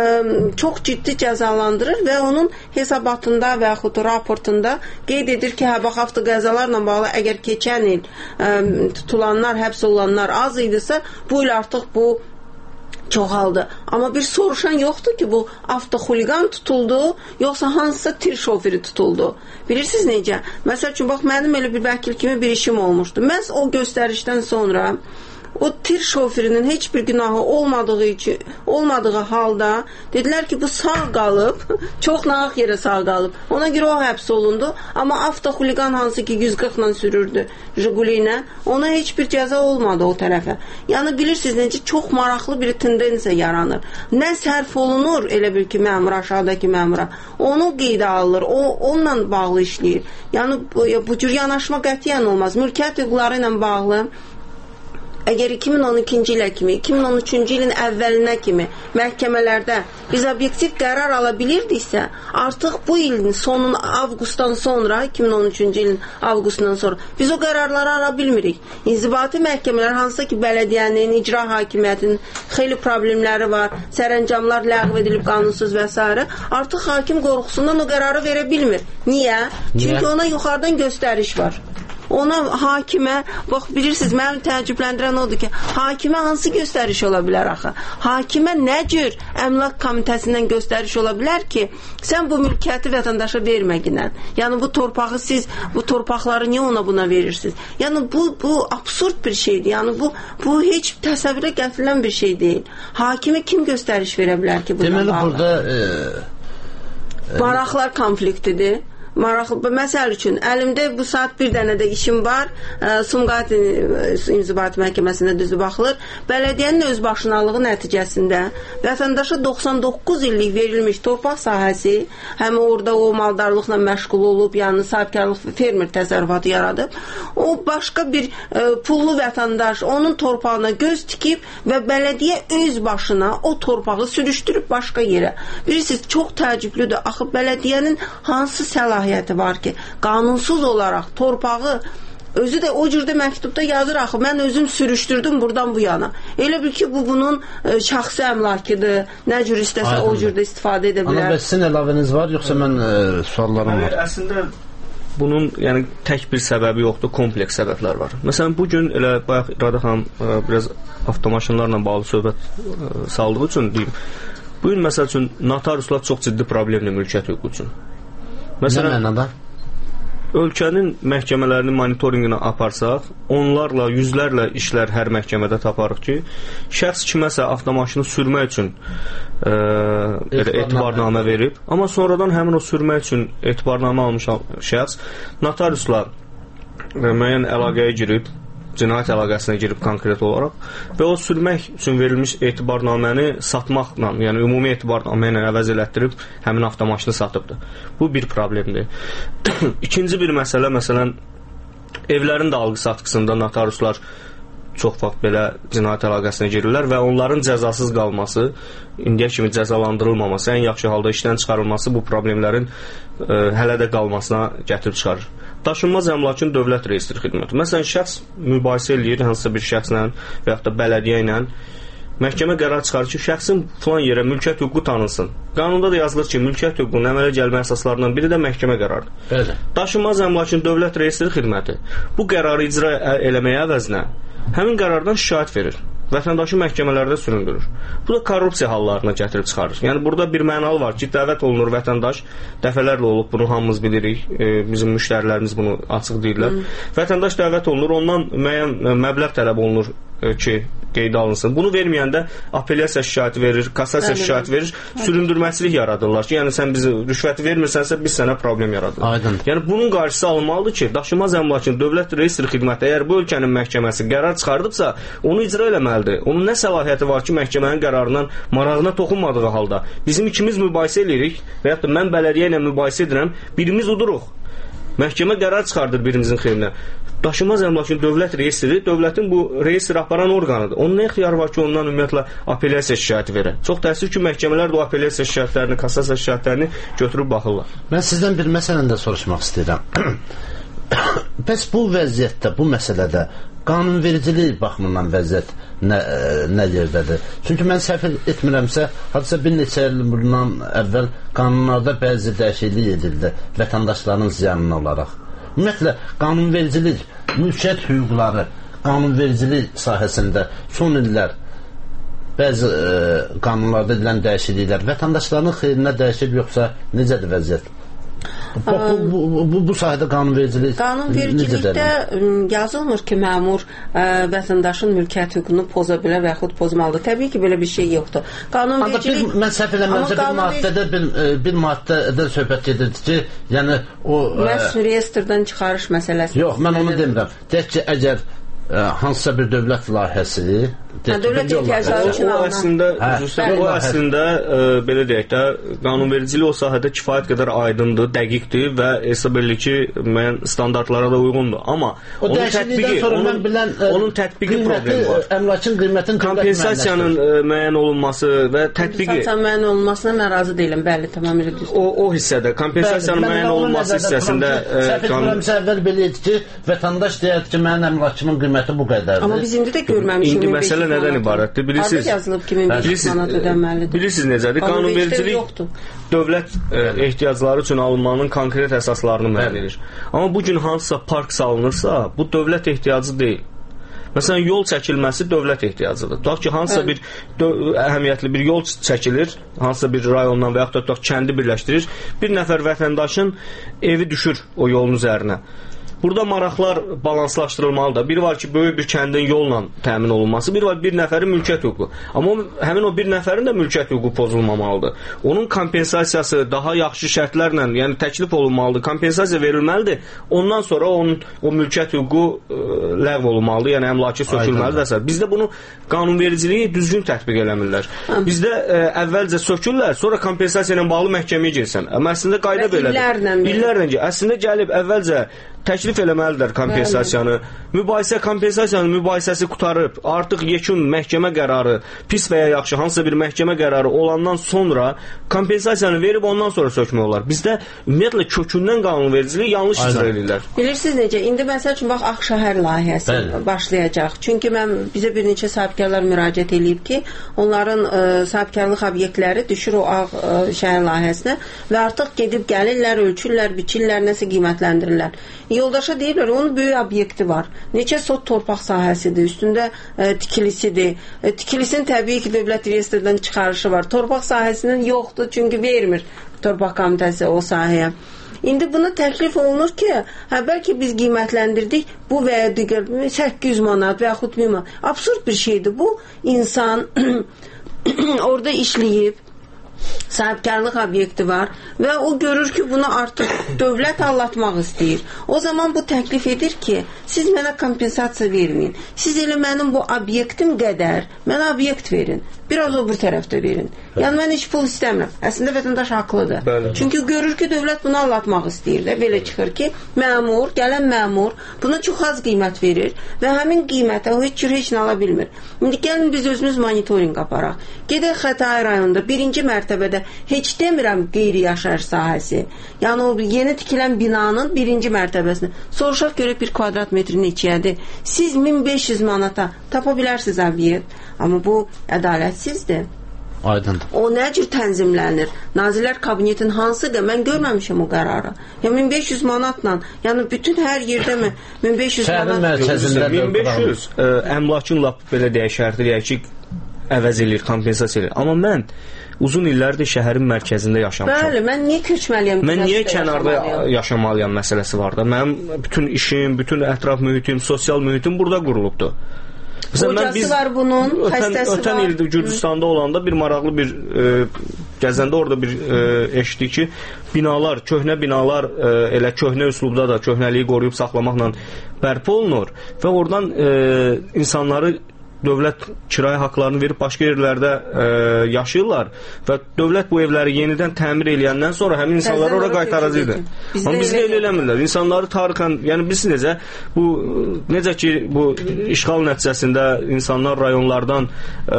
çox ciddi cəzalandırır və onun hesabatında və yaxud raportunda qeyd edir ki, bax, avtoqəzalarla bağlı əgər keçən il tutulanlar, həbs olanlar az idisə, bu il artıq bu çoxaldı. Amma bir soruşan yoxdur ki, bu avtoxuliqan tutuldu, yoxsa hansısa tir şoförü tutuldu. Bilirsiniz necə? Məsəl üçün, bax, mənim elə bir vəkil kimi bir işim olmuşdu. Məhz o göstərişdən sonra o tir şoförünün heç bir günahı olmadığı halda dedilər ki, bu sağ qalıb, çox nahaq yerə sağ qalıb. Ona görə o həbs olundu. Amma avtoxuliqan hansı ki 140 ilə sürürdü Jiguli ilə, ona heç bir cəza olmadı o tərəfə. Yəni bilirsiniz necə çox maraqlı bir tendensiya yaranır. Nə sərf olunur elə bil ki məmur, aşağıdakı məmura, onu qeydə alır, o onunla bağlı işləyir. Yəni bu cür yanaşma qətiyyən olmaz. Mülkiyyət hüquqları ilə bağlı əgər 2012-ci ilə kimi, 2013-cü ilin əvvəlinə kimi məhkəmələrdə biz obyektiv qərar ala bilirdiksə, artıq bu ilin sonun avqustdan sonra, 2013-cü ilin avqustundan sonra biz o qərarları ala bilmirik. İnzibati məhkəmələr, hansısa ki, bələdiyyənin, icra hakimiyyətinin xeyli problemləri var, sərəncamlar ləğv edilib qanunsuz və s. Artıq hakim qorxusundan o qərarı verə bilmir. Niyə? Çünki ona yuxarıdan göstəriş var. Ona hakimə, bax bilirsiniz, mənim təəccübləndirən odur ki, hakimə hansı göstəriş ola bilər axı? Hakimə nə cür əmlak komitəsindən göstəriş ola bilər ki, sən bu mülkiyyəti vətəndaşa verməginən. Yəni bu torpağı siz, bu torpaqları niyə ona buna verirsiniz? Yəni bu absurd bir şeydir. Yəni bu heç təsəvvürə gətirilən bir şey deyil. Hakimə kim göstəriş verə bilər ki, buna deməli, bağlı? Burada maraqlar konfliktidir. Məsəl üçün, əlimdə bu saat bir dənə də işim var, Sumqayıt İnzibati Məhkəməsində düzü baxılır. Bələdiyyənin özbaşınalığı nəticəsində vətəndaşa 99 illik verilmiş torpaq sahəsi, həm orada o maldarlıqla məşğul olub, yəni sahibkarlıq fermer təsərrüfatı yaradıb, o başqa bir pullu vətəndaş onun torpağına göz tikib və bələdiyyə öz başına o torpağı sürüşdürüb başqa yerə. Bilirsiniz, çox təəccüblüdür. Axı bələdiyyənin hansı səlahiyyəti var ki, qanunsuz olaraq torpağı Özü də o cürdə məktubda yazır axı, mən özüm sürüşdürdüm buradan bu yana. Elə bil ki, bu bunun şəxsi əmlakıdır, nə cür istəsə o cürdə istifadə edə bilər. Amma sizin əlavəniz var, yoxsa mən suallarım var? Əslində, bunun tək bir səbəbi yoxdur, kompleks səbəblər var. Məsələn, bugün elə bayaq İradə xanım biraz avtomaşınlarla bağlı söhbət saldığı üçün deyim, bugün məsəl üçün notariuslar çox ciddi problemli mülkiyyət hüququ üçün. Məsələn, nə mənada? Ölkənin məhkəmələrini monitorinqinə aparsaq, onlarla, yüzlərlə işlər hər məhkəmədə taparıq ki, şəxs kiməsə avtomaşını sürmək üçün etibarnamə verib, amma sonradan həmin o sürmək üçün etibarnamə almış şəxs notariusla müəyyən əlaqəyə girib, cinayət əlaqəsinə girib konkret olaraq və o sürmək üçün verilmiş etibarnaməni satmaqla, yəni ümumi etibarnamə ilə əvəz elətdirib həmin avtomaşını satıbdır. Bu bir problemdir. İkinci bir məsələ, məsələn, evlərin də alqı-satqısında notariuslar çox vaxt belə cinayət əlaqəsinə girirlər və onların cəzasız qalması, indiyə kimi cəzalandırılmaması, ən yaxşı halda işdən çıxarılması bu problemlərin hələ də qalmasına gətirib çıxarır. Daşınmaz əmlakın dövlət reyestri xidməti. Məsələn, şəxs mübahisə eləyir hansısa bir şəxslə və yaxud da bələdiyyə ilə. Məhkəmə qərar çıxarır ki, şəxsin filan yerə mülkiyyət hüququ tanınsın. Qanunda da yazılır ki, mülkiyyət hüququnun əmələ gəlmə əsaslarından biri də məhkəmə qərarıdır. Bəli. Daşınmaz əmlakın dövlət reyestri xidməti bu qərarı icra eləməyə əvəzinə həmin qərardan şikayət verir. Vətəndaşı məhkəmələrdə süründürür. Bu da korrupsiya hallarına gətirib çıxarır. Yəni, burada bir mənalı var ki, dəvət olunur vətəndaş, dəfələrlə olub, bunu hamımız bilirik, bizim müştərilərimiz bunu açıq deyirlər. Vətəndaş dəvət olunur, ondan müəyyən məbləğ tələb olunur ki, qeydə alınsın. Bunu verməyəndə apellyasiya şikayəti verir, kassasiya şikayəti verir, süründürməçilik yaradırlar ki, yəni sən bizi rüşvəti vermirsənsə biz sənə problem yaradırıq. Aydın. Yəni bunun qarşısı alınmalıdır ki, daşınmaz əmlakın dövlət reyestri xidməti əgər bu ölkənin məhkəməsi qərar çıxardıbsa, onu icra eləməlidir. Onun nə səlahiyyəti var ki, məhkəmənin qərarından marağına toxunmadığı halda bizim ikimiz mübahisə edirik və yaxud da mən bələdiyyə ilə mübahisə edirəm, birimiz uduruq. Məhkəmə qərar çıxardır birimizin xeyrinə. Daşınmaz əmlakın dövlət reyestri dövlətin bu reyestri aparan orqanıdır. Onun nə ixtiyarı var ki, ondan ümumiyyətlə apellyasiya şikayəti verə? Çox təəssüf ki, məhkəmələr də o apellyasiya şikayətlərini, kassasiya şikayətlərini götürüb baxırlar. Mən sizdən bir məsələni də soruşmaq istəyirəm. Bəs bu vəziyyətdə, bu məsələdə qanunvericilik baxımından vəziyyət nə yerdədir? Çünki mən səhv etmirəmsə, hadisə bir neçə il bundan əvvəl qanunlarda bəzi dəyişiklik edildi vətəndaşların ziyanına olaraq. Ümumiyyətlə, qanunvericilik, mülkiyyət hüquqları, qanunvericilik sahəsində son illər bəzi qanunlarda edilən dəyişikliklər vətəndaşların xeyrinə dəyişib, yoxsa necədir vəziyyət? Bu sahədə qanunvericilik Qanunvericilikdə yazılmır ki, məmur vətəndaşın mülkiyyət hüququnu poza bilər və yaxud pozmalıdır. Təbii ki, belə bir şey yoxdur. Qanunvericilik... Mən səhv eləməmsə bir maddədə söhbət gedirdi ki, yəni o... Məhz reyestrdən çıxarış məsələsi. Yox, mən onu demirəm. Deyək ki, əgər hansısa bir dövlət layihəsi dövlət ehtiyacları üçün o əslində belə deyək də qanunvericilik o sahədə kifayət qədər aydındır, dəqiqdir və hesab edilir ki, müəyyən standartlara da uyğundur. Amma onun tətbiqi problemi var. Əmlakın qiymətinin kompensasiyanın müəyyən olunması və tətbiqi kompensasiyanın müəyyən olunmasına mən razı deyiləm. Bəli, tamamilə düzdür. O hissədə kompensasiyanın müəyyən olunması hissəsində səhv etmirəmsə əvvəl belə idi ki, vətəndaş deyir ki, mənim əmlakımın qiyməti bu qədərdir. Amma biz indi də görməmişik. İndi məsələ nədən ibarətdir? Bilirsiniz necədir? Qanunvericilik dövlət ehtiyacları üçün alınmanın konkret əsaslarını müəyyən edir. Amma bu gün hansısa park salınırsa, bu dövlət ehtiyacı deyil. Məsələn, yol çəkilməsi dövlət ehtiyacıdır. Tutaq ki, hansısa bir əhəmiyyətli bir yol çəkilir, hansısa bir rayondan və yaxud da tutaq kəndi birləşdirir, bir nəfər vətəndaşın evi düşür o yolun üzərinə. Burada maraqlar balanslaşdırılmalıdır. Biri var ki, böyük bir kəndin yolla təmin olunması, biri var bir nəfərin mülkiyyət hüququ. Amma həmin o bir nəfərin də mülkiyyət hüququ pozulmamalıdır. Onun kompensasiyası daha yaxşı şərtlərlə, yəni təklif olunmalıdır, kompensasiya verilməlidir. Ondan sonra onun o mülkiyyət hüququ ləğv olunmalıdır, yəni əmlakı sökülməlidir və s. Bizdə bunu qanunvericiliyi düzgün tətbiq eləmirlər. Bizdə əvvəlcə sökürlər, sonra kompensasiya ilə bağlı məhkəməyə girsən. Amma əslində qayda belədir. İllərlə. Əslində gəlib əvvəlcə təklif eləməlidirlər kompensasiyanı. Kompensasiyanın mübahisəsi qutarıb, artıq yekun məhkəmə qərarı, pis və ya yaxşı hansısa bir məhkəmə qərarı olandan sonra kompensasiyanı verib ondan sonra sökmək olar. Bizdə ümumiyyətlə kökündən qanunvericiliyi yanlış icra edirlər. Bilirsiniz necə? İndi məsəl üçün bax Ağşəhər layihəsi başlayacaq. Çünki bizə bir neçə sahibkarlar müraciət edib ki, onların sahibkarlıq obyektləri düşür o Ağşəhər layihəsinə və artıq gedib gəlirlər, ölçürlər, biçirlər, nəsə qiymətləndirirlər. Yoldaşa deyirlər, onun böyük obyekti var. Neçə sot torpaq sahəsidir, üstündə tikilisidir. Tikilisinin təbii ki, dövlət reyestrdən çıxarışı var. Torpaq sahəsinin yoxdur, çünki vermir torpaq komitəsi o sahəyə. İndi buna təklif olunur ki, bəlkə biz qiymətləndirdik bu və ya digər 800 manat və yaxud 1000 manat. Absurd bir şeydir bu. İnsan orada işləyib, sahibkarlıq obyekti var və o görür ki, bunu artıq dövlət allatmaq istəyir. O zaman bu təklif edir ki, siz mənə kompensasiya verməyin. Siz elə mənim bu obyektim qədər mənə obyekt verin. Biraz o bir tərəfdə verin. Yəni mən heç pul istəmirəm. Əslində vətəndaş haqlıdır. Bəli. Çünki görür ki, dövlət bunu allatmaq istəyir də. Belə çıxır ki, gələn məmur buna çox az qiymət verir və həmin qiymətə o heç nə ala bilmir. İndi gəlin biz özümüz monitorinq aparaq. Gedək Xətai rayonunda 1-ci mərtəbədə, heç demirəm qeyri-yaşayış sahəsi. Yəni o yeni tikilən binanın 1-ci mərtəbəsini soruşaq görək 1 kvadrat metri neçəyədir. Siz 1500 manata tapa bilərsiniz obyekt. Amma bu ədalətsizdir. Aydındır. O nə cür tənzimlənir? Nazirlər Kabinetinin hansıdır? Mən görməmişəm o qərarı. Ya 1500 manatla, yəni bütün hər yerdəmi 1500 manat? 1500 əmlakın lap belə deyək şərti deyək ki, əvəz edir, kompensasiya edir. Amma mən uzun illərdir şəhərin mərkəzində yaşamışam. Bəli, mən niyə köçməliyəm? Mən niyə kənarda yaşamalıyam məsələsi var da. Mənim bütün işim, bütün ətraf mühitim, sosial mühitim burada qurulubdur. Hocası var bunun, xəstəsi var. Ötən il Gürcüstanda olanda bir maraqlı bir gəzəndə orada bir eşitdik ki, binalar, köhnə binalar elə köhnə üslubda da köhnəliyi qoruyub saxlamaqla bərpa olunur və oradan insanları dövlət kirayə haqlarını verib başqa yerlərdə yaşayırlar və dövlət bu evləri yenidən təmir eləyəndən sonra həmin insanları ora qaytaracaqdı. Amma bizdə elə eləmirlər. İnsanları tarixən, yəni biz necə ki bu işğal nəticəsində insanlar rayonlardan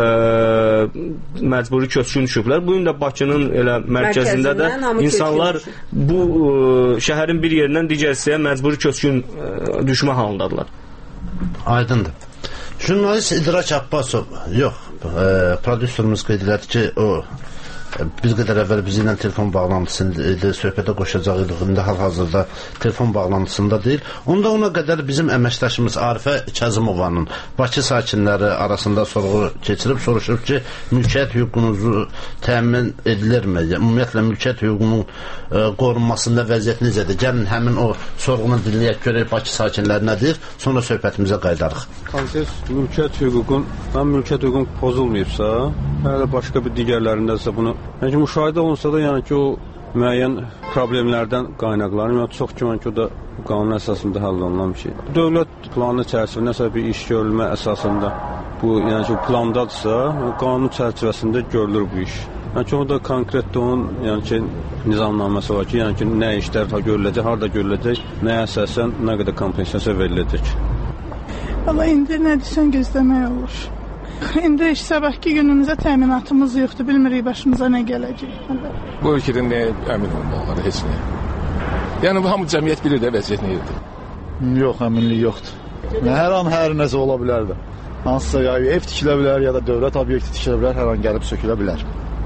məcburi köçkün düşüblər. Bu gün də Bakının elə mərkəzində də insanlar bu şəhərin bir yerindən digər hissəyə məcburi köçkün düşmə halındadılar. Aydındır. Jurnalist İdrak Abbasov, prodüserimiz qeyd elədi ki, o bir qədər əvvəl bizi ilə telefon bağlantısında söhbətə qoşacaq idik. İndi hal-hazırda telefon bağlantısında deyil. Onda ona qədər bizim əməkdaşımız Arifə Kazımovanın Bakı sakinləri arasında sorğu keçirib soruşub ki, mülkiyyət hüququnuzu təmin edilirmi? Ümumiyyətlə mülkiyyət hüququnun qorunmasında vəziyyət necədir? Gəlin həmin o sorğunu dinləyək, görək Bakı sakinləri nə deyir, sonra söhbətimizə qayıdarıq. Mülkiyyət hüququn pozulmayıbsa, hələ başqa bir digərlərindəsə bunu müşahidə olunsa da, yəni ki, o müəyyən problemlərdən qaynaqlanır. Yəni, çox güman ki, o da qanun əsasında həll olunan bir şey. Dövlət planı çərçivəsində nəsə bir iş görülmə əsasında bu, yəni ki, plandadırsa, qanun çərçivəsində görülür bu iş. Yəni ki, o da konkret onun, yəni ki, nizamnaməsi var ki, yəni ki, nə işlər görüləcək, harada görüləcək, nəyə əsasən, nə qədər kompensasiya veriləcək. Valla indi nə desən gözləmək olur. İndi sabahki günümüzə təminatımız yoxdur, bilmirik başımıza nə gələcək. Bu ölkədə nəyə əmin olmalılar, heç nə. Yəni, bu hamı cəmiyyət bilir də vəziyyət neyədir? Yox, əminlik yoxdur. Hər an hər nəsə ola bilər də. Hansısa ya ev tikilə bilər, ya da dövlət obyekti tikilə bilər, hər an gəlib sökülə bilər.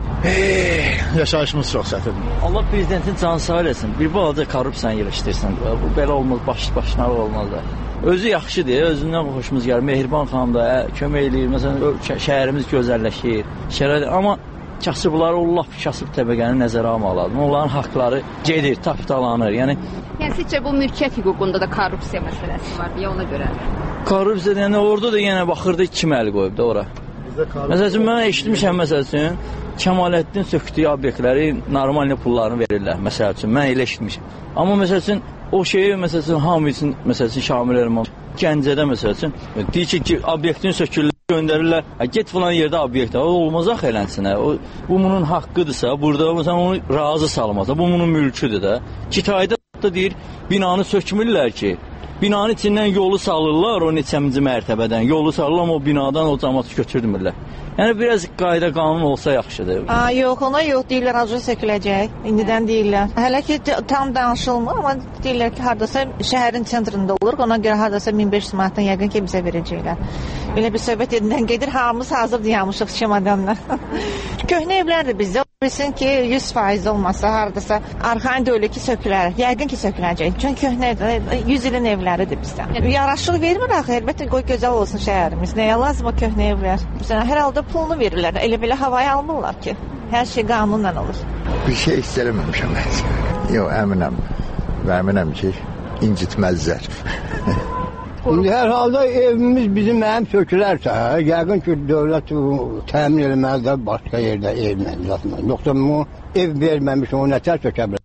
Yaşayışımız çox çətindir. Allah prezidentin canı sağ eləsin. Bir balaca korrupsiyanı yerləşdirsin. Bu belə olmaz, başına olmaz da. Özü yaxşıdır, özündən xoşumuz gəlir. Mehriban xanım da kömək eləyir. Məsələn, şəhərimiz gözəlləşir. Amma kasıbları, o laf kasıb təbəqəni nəzərə almaq lazım. Onların haqları gedir, tapdalanır. Yəni sizcə bu mülkiyyət hüququnda da korrupsiya məsələsi var deyə ona görə? Korrupsiya yəni orada da yenə baxırdı kim əli qoyub da ora. Məsələn, mən eşitmişəm məsələn, Kəmaləddin sökdüyü obyektləri normalni pullarını verirlər. Məsələn, mən elə eşitmişəm. Amma məsələn, o şeyi məsələn hamı üçün məsələn şamil olmalı. Gəncədə məsələn deyir ki, obyektin sökülür, göndərirlər. Get falan yerdə obyekt var. Olmaz axı elənsinə. Bu bunun haqqıdırsa, burada məsələn onu razı salmasa, bu bunun mülküdür də. Kitayda Hətta deyir, binanı sökmürlər ki, binanın içindən yolu salırlar, o neçəminci mərtəbədən yolu salırlar, amma o binadan o cəmaatı götürmürlər. Yəni biraz qayda qanun olsa yaxşıdır. Yox, ona yox deyirlər, acı söküləcək. İndidən deyirlər. Hələ ki tam danışılmır, amma deyirlər ki, hardasa şəhərin sentrində olur. Ona görə hardasa 1500 manatdan yəqin ki bizə verəcəklər. Belə bir söhbət edindən gedir, hamımız hazır dayanmışıq çamadanla. Köhnə evlərdir bizdə. Bilsin ki 100% olmasa hardasa arxayın deyilir ki sökülər. Yəqin ki söküləcək. Çünki köhnə 100 ilin evləridir bizdə. Yaraşıq vermir axı. Əlbəttə qoy gözəl olsun şəhərimiz. Nəyə lazım o köhnə evlər? Bizə hər halda pulunu verirlər. Elə belə havaya almırlar ki. Hər şey qanunla olur. Bir şey istəməmişəm mən. Yox, əminəm. Və əminəm ki incitməzlər. İndi hər halda evimiz bizim mənim sökülərsə, yəqin ki, dövlət təmin eləməlidir başqa yerdə evlə. Yoxsa ev verməmiş, onu nətər sökə bilər?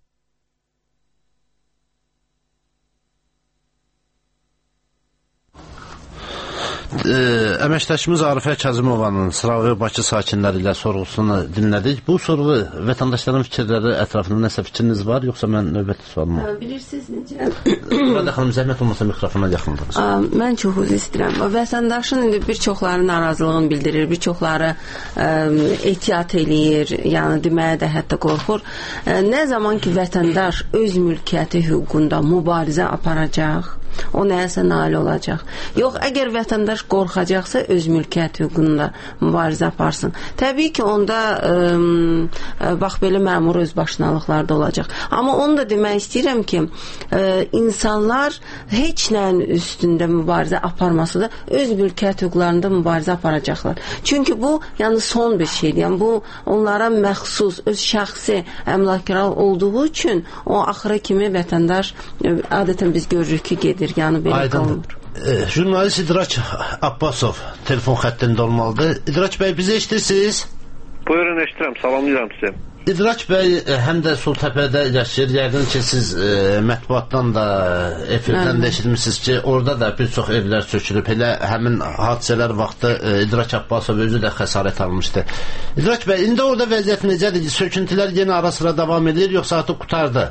Əməkdaşımız Arifə Kazımovanın Sıravi Bakı sakinləri ilə sorğusunu dinlədik. Bu sorğu vətəndaşların fikirləri ətrafında nəsə fikriniz var, yoxsa mən növbəti sualım var? Bilirsiniz necə? Burada xanım, zəhmət olmasa mikrofona yaxındınız. Mən çox üzr istəyirəm. Vətəndaşın indi bir çoxları narazılığını bildirir, bir çoxları ehtiyat eləyir, yəni deməyə də hətta qorxur. Nə zaman ki vətəndaş öz mülkiyyəti hüququnda mübarizə aparacaq, o nəyəsə nail olacaq. Yox, əgər vətəndaş qorxacaqsa öz mülkiyyət hüququnda mübarizə aparsın. Təbii ki, onda bax belə məmur özbaşınalıqlarda olacaq. Amma onu da demək istəyirəm ki, insanlar heç nəyin üstündə mübarizə aparmasa da öz mülkiyyət hüquqlarında mübarizə aparacaqlar. Çünki bu, yəni son bir şeydir. Yəni bu onlara məxsus, öz şəxsi əmlaklar olduğu üçün o axıra kimi vətəndaş adətən biz görürük ki, gedir. Yəni belə qalmır. Jurnalist İdraç Abbasov telefon xəttində olmalıdır. İdraç bəy, bizi eşidirsiniz? Buyurun, eşidirəm, salamlayıram sizə. İdraç bəy həm də Sultəpədə yaşayır. Yəqin ki, siz mətbuatdan da, efirdən də eşitmişsiniz ki, orada da bir çox evlər sökülüb. Elə həmin hadisələr vaxtı İdraç Abbasov özü də xəsarət almışdı. İdraç bəy, indi orada vəziyyət necədir? Söküntülər yenə ara sıra davam edir, yoxsa artıq qutardı?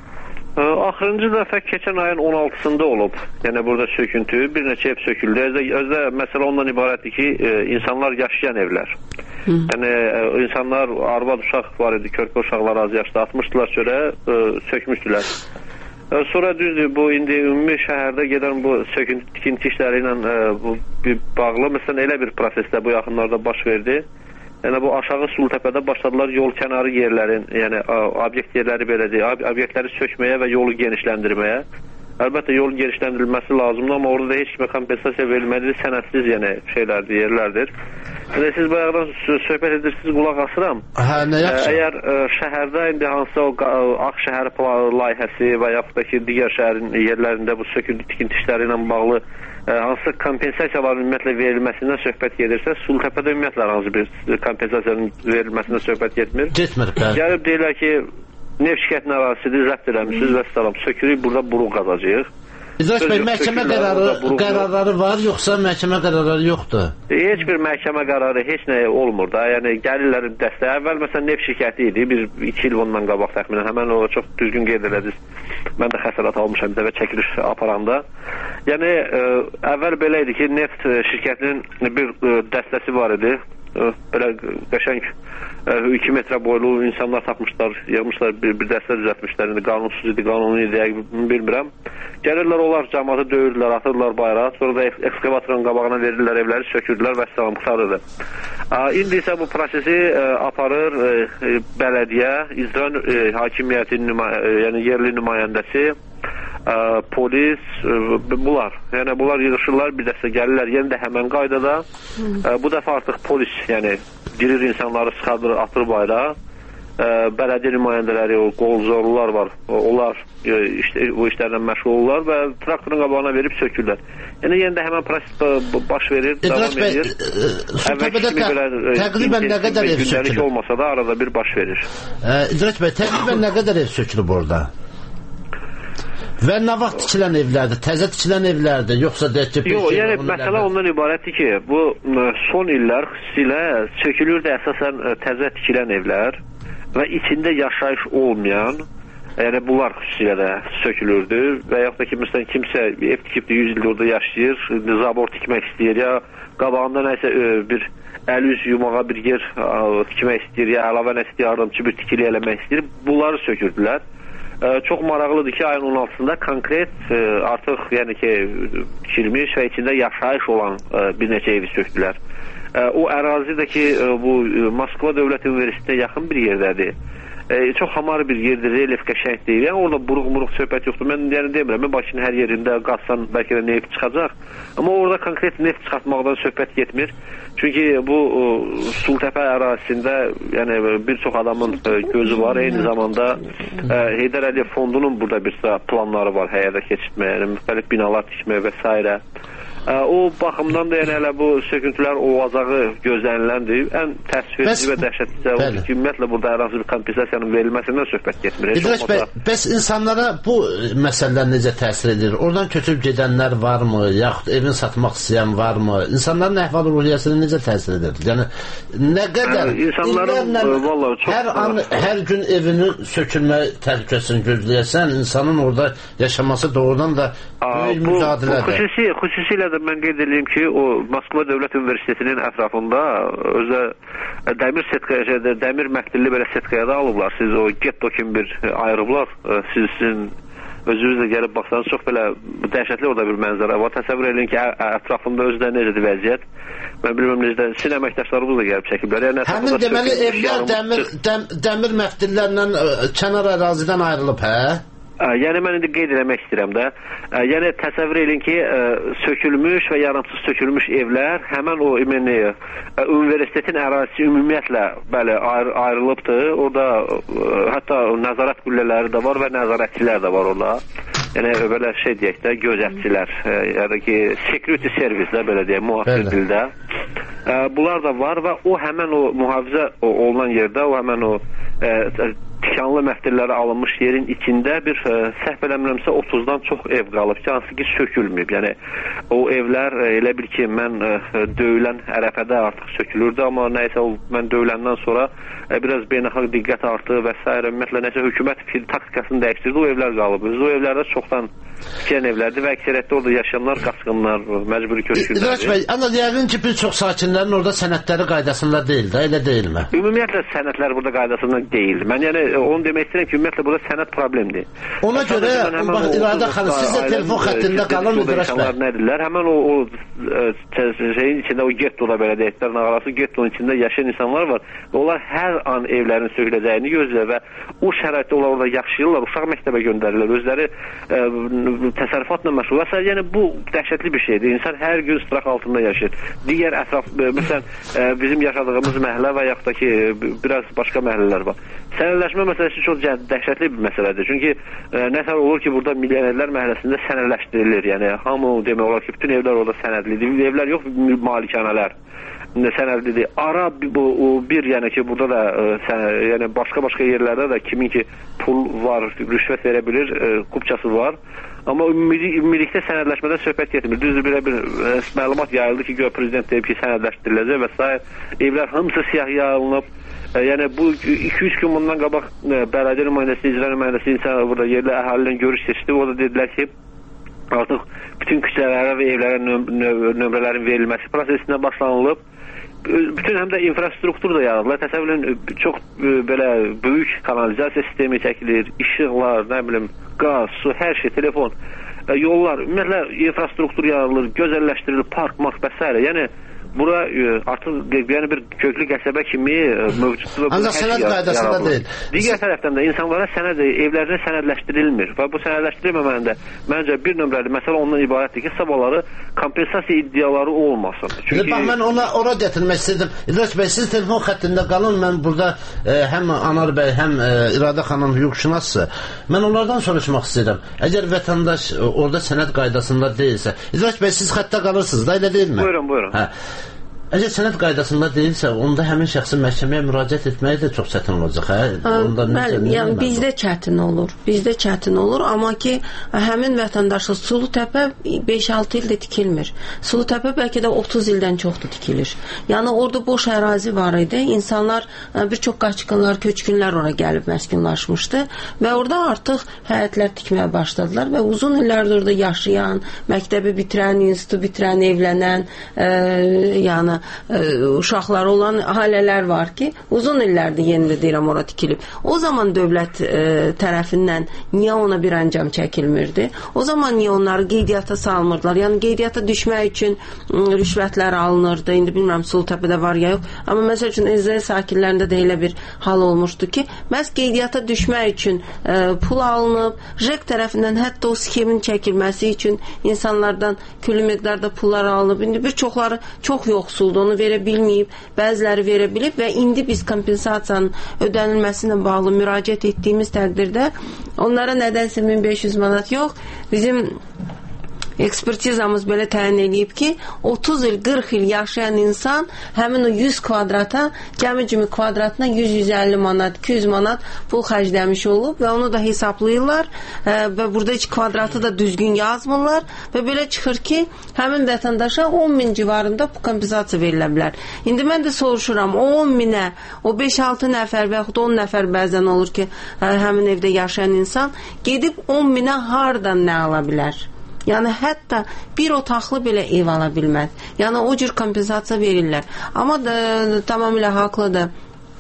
Axırıncı dəfə keçən ayın 16-sında olub. Yəni burada söküntü, bir neçə ev söküldü. Özdə məsələ ondan ibarətdir ki, insanlar yaşayan evlər. Yəni insanlar, arvad uşaq var idi, körpə uşaqlar az yaşda atmışdılar çörə, sökmüşdülər. Sonra düzdür, bu indi ümumi şəhərdə gedən bu söküntü tikinti işləri ilə bağlı, məsələn elə bir prosesdə bu yaxınlarda baş verdi. Yəni bu aşağı Sultəpədə başladılar yol kənarı yerlərin, yəni obyekt yerləri belədir, obyektləri sökməyə və yolu genişləndirməyə. Əlbəttə yolun genişləndirilməsi lazımdır, amma orada da heç kimə kompensasiya verilməlidir, sənədsiz yəni şeylərdir, yerlərdir. Yəni siz bayaqdan söhbət edirsiniz, qulaq asıram. Əgər şəhərdə indi hansısa o Ağşəhər layihəsi və yaxud da ki, digər şəhərin yerlərində bu söküntü tikinti işləri ilə bağlı hansı kompensasiyaların ümumiyyətlə verilməsindən söhbət gedirsə, Sultəpədə ümumiyyətlə hansı bir kompensasiyanın verilməsindən söhbət getmir. Gəlib deyirlər ki, neft şirkətinin ərazisidir, zəbt eləmişsiniz və salam, sökürük, burada buruq qazacağıq. İdraç bəy, məhkəmə qərarları var, yoxsa məhkəmə qərarları yoxdur? Heç bir məhkəmə qərarı heç nə olmur da. Yəni gəlirlər dəstə. Əvvəl məsələn neft şirkəti idi. 2 il ondan qabaq təxminən. Həmin o çox düzgün qeyd elədiniz. Mən də xəsarət almışam bir dəfə çəkiliş aparanda. Yəni əvvəl belə idi ki, neft şirkətinin bir dəstəsi var idi. Belə qəşəng 2 metrə boylu insanlar tapmışlar, yığmışlar, bir dəstə düzəltmişlər. İndi qanunsuz idi, qanuni idi, bilmirəm. Gəlirlər, onlar cəmaatı döyürlər, atırlar bayrağa, sonra da ekskavatorun qabağına verirlər, evləri sökürdülər və salam, qutarırdı. İndi isə bu prosesi aparır bələdiyyə, icra hakimiyyətinin, yəni yerli nümayəndəsi, polis, bunlar. Yəni bunlar yığışırlar, bir dəstə gəlirlər, yenə də həmən qaydada. Bu dəfə artıq polis, yəni girir insanları çıxardır, atır bayrağa. Bələdiyyə nümayəndələri, o qolzorlular var, onlar bu işlərlə məşğul olurlar və traktorun qabağına verib sökürlər. Yəni yenə də həmən proses baş verir, davam edir. Sultəpədə təqribən nə qədər ev sökülür? Olmasa da arada bir baş verir. İdraç bəy, təqribən nə qədər ev sökülüb orada? Və nə vaxt tikilən evlərdir? Təzə tikilən evlərdir, yoxsa deyək ki... Yox, yəni məsələ ondan ibarətdir ki, bu son illər xüsusilə sökülür də əsasən təzə tikilən evlər və içində yaşayış olmayan Yəni bunlar xüsusilə də sökülürdü və yaxud da ki, məsələn, kimsə ev tikibdir, 100 ildir orada yaşayır, zabor tikmək istəyir, ya qabağında nəsə bir əl-üz yumağa bir yer tikmək istəyir, ya əlavə nəsə yardımçı bir tikili eləmək istəyir, bunları sökürdülər. Çox maraqlıdır ki, ayın 16-sında konkret artıq yəni ki, tikilmiş və içində yaşayış olan bir neçə evi sökdülər. O ərazidəki bu Moskva Dövlət Universitetinə yaxın bir yerdədir. Çox hamar bir yerdir, relif qəşəng deyil. Yəni orada buruq-muruq söhbət yoxdur. Mən yəni demirəm, Bakının hər yerində qazsan bəlkə də neft çıxacaq. Amma orada konkret neft çıxartmaqdan söhbət getmir. Çünki bu Sultəpə ərazisində yəni bir çox adamın gözü var. Eyni zamanda Heydər Əliyev Fondunun burada bir sıra planları var həyata keçirtməyə, yəni müxtəlif binalar tikməyə və s. O baxımdan da yəni hələ bu söküntülər olacağı gözləniləndir. Ən təəssüfedici və dəhşətli odur ki, ümumiyyətlə burada hər hansı bir kompensasiyanın verilməsindən söhbət getmir. İdris bəy, bəs insanlara bu məsələlər necə təsir edir? Oradan köçüb gedənlər varmı? Yaxud evini satmaq istəyən varmı? İnsanların əhval-ruhiyyəsini necə təsir edir? Yəni nə qədər illərlə hər gün evinin sökülmə təhlükəsini gözləyəsən, insanın orada yaşaması doğrudan da böyük mücadilədir. Xüsusilə də mən qeyd edeyim ki, o Moskva Dövlət Universitetinin ətrafında özə dəmir məftilli belə setkaya da alıblar. Siz o getto kimi bir ayırıblar. Sizin özünüzlə gəlib baxsanız çox belə dəhşətli orada bir mənzərə var. Təsəvvür edin ki, ətrafında özdə necədir vəziyyət. Mən bilməm necədə, sizin əməkdaşlarımız da gəlib çəkiblər. Yəni, həmin deməli evlər dəmir məftillərlə kənar ərazidən ayrılıb, hə? Yəni mən indi qeyd eləmək istəyirəm də. Yəni təsəvvür edin ki, sökülmüş və yarımsız sökülmüş evlər həmin o universitetin ərazisi ümumiyyətlə bəli ayrılıbdır. Orada hətta nəzarət qüllələri də var və nəzarətçilər də var orada. Yəni belə şey deyək də, gözətçilər, ya da ki security service belə deyək, mühafizə dildə. Bunlar da var və o həmin o mühafizə olunan yerdə, o həmin o tikanlı məftilləri alınmış yerin içində bir səhv eləmirəmsə 30-dan çox ev qalıb ki, hansı ki sökülməyib. Yəni o evlər elə bil ki, mən döyülən ərəfədə artıq sökülürdü, amma nəysə mən döyüləndən sonra biraz beynəlxalq diqqət artığı və s. ümumiyyətlə nəsə hökumət taktikasını dəyişdirdi, o evlər qalıb. Biz o evlərdə çoxdan tikən evlərdir və əksəriyyətdə orada yaşayanlar qaçqınlar, məcburi köçkünlər. İdris bəy, amma yəqin ki, bir çox sakinlərin orada sənədləri qaydasında deyil də, elə deyilmi? Ümumiyyətlə sənədlər burada qaydasında deyil. Mən yəni onu demək istəyirəm ki, ümumiyyətlə burada sənəd problemdir. Ona görə bax İradə xanım, siz də telefon xəttində qalın İdris bəy. Nədirlər? Həmin o şeyin içində, o gettoda belə deyəklər, arası gettonun içində yaşayan insanlar var və onlar hər an evlərin söküləcəyini gözləyir və o şəraitdə onlar orada yaşayırlar, uşaq məktəbə göndərirlər, özləri təsərrüfatla məşğul. Yəni bu dəhşətli bir şeydir. İnsan hər gün strah altında yaşayır. Digər ətraf, məsələn, bizim yaşadığımız məhəllə və yaxud da ki, biraz başqa məhəllələr var. Sənədləşmə məsələsi çox dəhşətli bir məsələdir. Çünki nəsə olur ki, burada Milyonerlər məhəlləsində sənədləşdirilir. Yəni hamı demək olar ki, bütün evlər orada sənədlidir. Evlər yox, malikanələr sənədlidir. Ara bir yəni ki, burada da yəni başqa yerlərdə də kimin ki pul var, rüşvət verə bilir, kupçası var. Amma ümumilikdə sənədləşmədən söhbət getmir. Düzdür, belə bir məlumat yayıldı ki, prezident deyib ki, sənədləşdiriləcək və s. Evlər hamısı siyahıya alınıb. Yəni bu 2-3 gün bundan qabaq bələdiyyə nümayəndəsi, icra nümayəndəsi insan burada yerli əhalinin görüş seçdi. Orada dedilər ki, artıq bütün küçələrə və evlərə nömrələrin verilməsi prosesinə başlanılıb. Bütün həm də infrastruktur da yaradılar. Təsəvvür edin, çox belə böyük kanalizasiya sistemi çəkilir, işıqlar, nə bilim, qaz, su, hər şey, telefon, yollar, ümumiyyətlə infrastruktur yaradılır, gözəlləşdirilir, park, və s. Yəni bura artıq yəni bir köklü qəsəbə kimi mövcuddur. Ancaq sənəd qaydasında deyil. Digər tərəfdən də insanlara evlərinə sənədləşdirilmir və bu sənədləşdirilməməndə məncə bir nömrəli məsələ ondan ibarətdir ki, sabahları kompensasiya iddiaları olmasın. Çünki bax mən ora gətirmək istədim. İdris bəy, siz telefon xəttində qalın. Mən burada həm Anar bəy, həm İradə xanım hüquqşünassınız. Mən onlardan soruşmaq istəyirəm. Əgər vətəndaş orada sənəd qaydasında deyilsə, İdris bəy, siz xəttə qalırsınız da, elə deyilmi? Buyurun. Hə. Əgər sənəd qaydasında deyilsə, onda həmin şəxsin məhkəməyə müraciət etməyi də çox çətin olacaq, hə? Yəni bizdə çətin olur. Bizdə çətin olur, amma ki həmin vətəndaşlar Sulutəpə 5-6 ildir tikilmir. Sulutəpə bəlkə də 30 ildən çoxdur tikilir. Yəni orada boş ərazi var idi. İnsanlar bir çox qaçqınlar, köçkünlər ora gəlib məskunlaşmışdı və orada artıq həyətlər tikməyə başladılar və uzun illərdir orada yaşayan, məktəbi bitirən, institutu bitirən, evlənən, yəni uşaqları olan ailələr var ki, uzun illərdir yenidə deyirəm ora tikilib. O zaman dövlət tərəfindən niyə ona bir əncam çəkilmirdi? O zaman niyə onları qeydiyyata salmırdılar? Yəni qeydiyyata düşmək üçün rüşvətlər alınırdı. İndi bilmirəm Sulutəpədə var ya yox. Amma məsəl üçün İzrail sakinlərində də elə bir hal olmuşdu ki, məhz qeydiyyata düşmək üçün pul alınıb, JEK tərəfindən hətta o skemin çəkilməsi üçün insanlardan külli miqdarda pullar alınıb. İndi bir çoxları çox yoxsuldur, onu verə bilməyib, bəziləri verə bilib və indi biz kompensasiyanın ödənilməsinə bağlı müraciət etdiyimiz təqdirdə onlara nədənsə 1500 manat yox, bizim ekspertizamız belə təyin edib ki, 30 il, 40 il yaşayan insan həmin o 100 kvadrata, cəmi kvadratına 100-150 manat, 200 manat pul xərcləmiş olub və onu da hesablayırlar və burada heç kvadratı da düzgün yazmırlar və belə çıxır ki, həmin vətəndaşa 10.000 civarında bu kompensasiya verilə bilər. İndi mən də soruşuram, o 10.000-ə, o 5-6 nəfər və yaxud 10 nəfər bəzən olur ki, həmin evdə yaşayan insan gedib 10.000-ə hardan nə ala bilər? Yəni hətta bir otaqlı belə ev ala bilməz. Yəni o cür kompensasiya verirlər. Amma tamamilə haqlıdır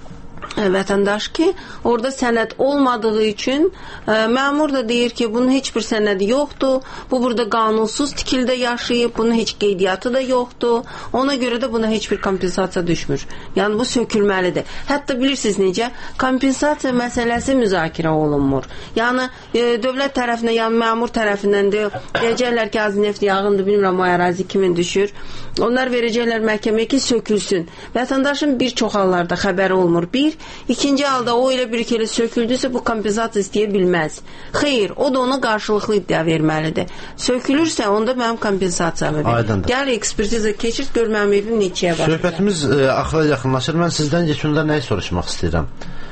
vətəndaş ki, orada sənəd olmadığı üçün məmur da deyir ki, bunun heç bir sənədi yoxdur, bu burada qanunsuz tikildə yaşayıb, bunun heç qeydiyyatı da yoxdur, ona görə də buna heç bir kompensasiya düşmür. Yəni bu sökülməlidir. Hətta bilirsiniz necə, kompensasiya məsələsi müzakirə olunmur. Yəni dövlət tərəfindən, yəni məmur tərəfindən deyəcəklər ki, az neft yağındır, bilmirəm o ərazi kimin düşür. Onlar verəcəklər məhkəməyə ki, sökülsün. Vətəndaşın bir çox hallarda xəbəri olmur. İkinci halda o elə bir kere söküldüysə bu kompensasiya istəyə bilməz. Xeyr, o da ona qarşılıqlı iddia verməlidir. Sökülürsə onda mənim kompensasiyamı verir. Gəl ekspertiza keçir, gör mənim evim neçəyə başlayır. Söhbətimiz axıra yaxınlaşır. Mən sizdən yekunda nəyi soruşmaq istəyirəm?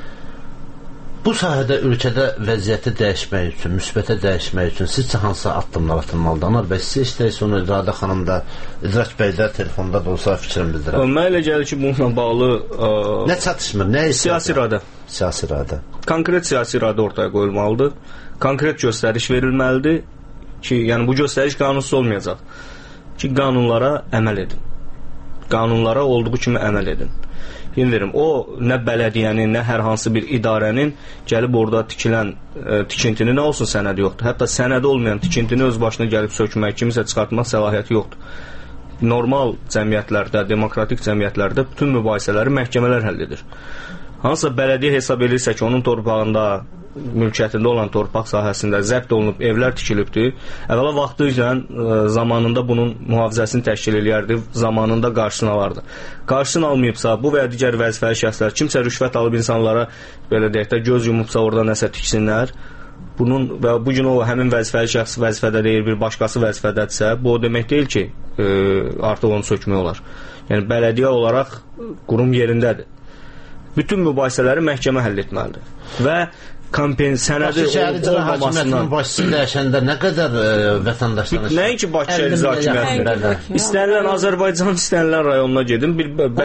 Bu sahədə ölkədə vəziyyəti dəyişmək üçün, müsbətə dəyişmək üçün sizcə hansı addımlar atılmalıdır? Anar bəy, siz istəyirsə onu İradə xanım da, İdrak bəy də telefonda da olsa fikrim bildirəm. Mən elə gəlir ki, bununla bağlı nə çatışmır, nə siyasi iradə. Siyasi iradə. Konkret siyasi iradə ortaya qoyulmalıdır. Konkret göstəriş verilməlidir ki, yəni bu göstəriş qanunsuz olmayacaq. Ki, qanunlara əməl edin. Qanunlara olduğu kimi əməl edin. Bilmiyorum, o nə bələdiyyənin, nə hər hansı bir idarənin gəlib orada tikilən tikintini nə olsun sənədi yoxdur. Hətta sənədi olmayan tikintini öz başına gəlib sökmək, kimisə çıxartmaq səlahiyyəti yoxdur. Normal cəmiyyətlərdə, demokratik cəmiyyətlərdə bütün mübahisələri məhkəmələr həll edir. Hansısa bələdiyyə hesab edirsə ki, onun torpağında, mülkiyyətində olan torpaq sahəsində zəbt olunub evlər tikilibdir, əvvəla vaxtı ilə zamanında bunun mühafizəsini təşkil edərdi, zamanında qarşısını alardı. Qarşısını almayıbsa, bu və ya digər vəzifəli şəxslər kimsə rüşvət alıb insanlara belə deyək də göz yumubsa orada nəsə tiksinlər, bunun və bu gün o həmin vəzifəli şəxs vəzifədə deyil, bir başqası vəzifədədirsə, bu o demək deyil ki, artıq onu sökmək olar. Yəni bələdiyyə olaraq qurum yerindədir. Bütün mübahisələri məhkəmə həll etməlidir və sənədi hakimiyyətinin başçısı dəyişəndə nə qədər vətəndaşlar nəinki Bakı şəhər icra hakimiyyəti istənilən Azərbaycan istənilən rayonuna gedin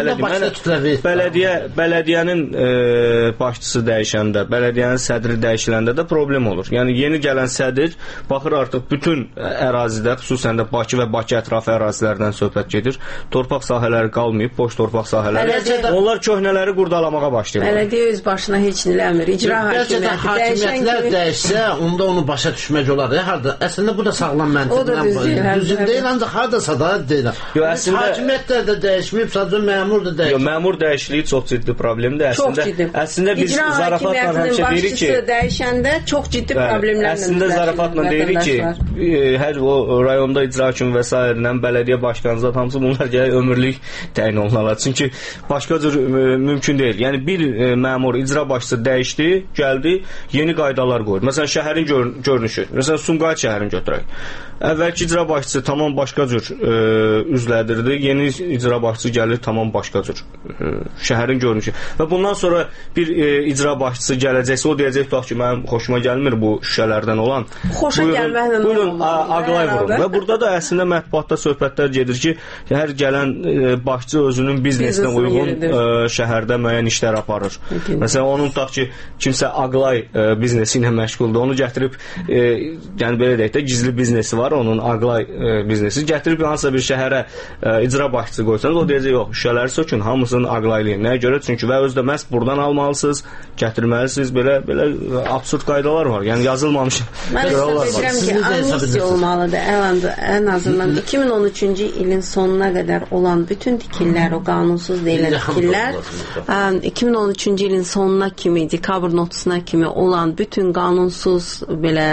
bələdiyyənin başçısı dəyişəndə, bələdiyyənin sədri dəyişiləndə də problem olur. Yəni yeni gələn sədr baxır artıq bütün ərazidə, xüsusən də Bakı və Bakı ətrafı ərazilərdən söhbət gedir. Torpaq sahələri qalmayıb, boş torpaq sahələri. Onlar köhnələri qurdalamağa başlayırlar. Bələdiyyə öz başına heç nə eləmir. İcra hakimiyyəti hakimiyyətlər dəyişsə, onda onu başa düşmək olar. Əslində bu da sağlam məntiqdən düzgün deyil, ancaq hardasa da deyil. Hakimiyyətlər də dəyişməyib, sadəcə məmur da dəyişməyib. Məmur dəyişikliyi çox ciddi problemdir. Əslində biz zarafatla həmişə deyirik ki, dəyişəndə çox ciddi problemlərlə əslində zarafatla deyirik ki, hər o rayonda icra hakimi və s. bələdiyyə başqanı zat hamısı bunlar gələk ömürlük təyin olunarlar. Çünki başqa cür mümkün deyil. Yəni bir məmur icra başçısı dəyişdi, gəldi, yeni qaydalar qoyur. Məsələn, şəhərin görünüşü. Məsələn, Sumqayıt şəhərini götürək. Əvvəlki icra başçısı tamam başqa cür üzlədirdi. Yeni icra başçısı gəlir tamam başqa cür şəhərin görünüşü. Və bundan sonra bir icra başçısı gələcəksə, o deyəcək ki, mənim xoşuma gəlmir bu şüşələrdən olan. Xoşa gəlməklə buyurun, aqlay vurun. Və burada da əslində mətbuatda söhbətlər gedir ki, hər gələn başçı özünün biznesinə uyğun şəhərdə müəyyən işlər aparır. Məsələn, onun tutaq ki, kimsə aqlay biznesi ilə məşğuldur. Onu gətirib, yəni belə deyək də, gizli biznesi var, onun aqlay biznesi. Gətirib hansısa bir şəhərə icra başçısı qoysanız, o deyəcək, yox, şüşələri sökün, hamısını aqlaylayın. Nəyə görə? Çünki və özdə məhz buradan almalısınız, gətirməlisiniz. Belə absurd qaydalar var. Yəni yazılmamış. Mən edirəm ki, amnistiya olmalıdır. Ən azından 2013-cü ilin sonuna qədər olan bütün tikillər, o qanunsuz deyilən tikillər, 2013-cü ilin sonuna kimi, dekabr notusuna kimi olan bütün qanunsuz belə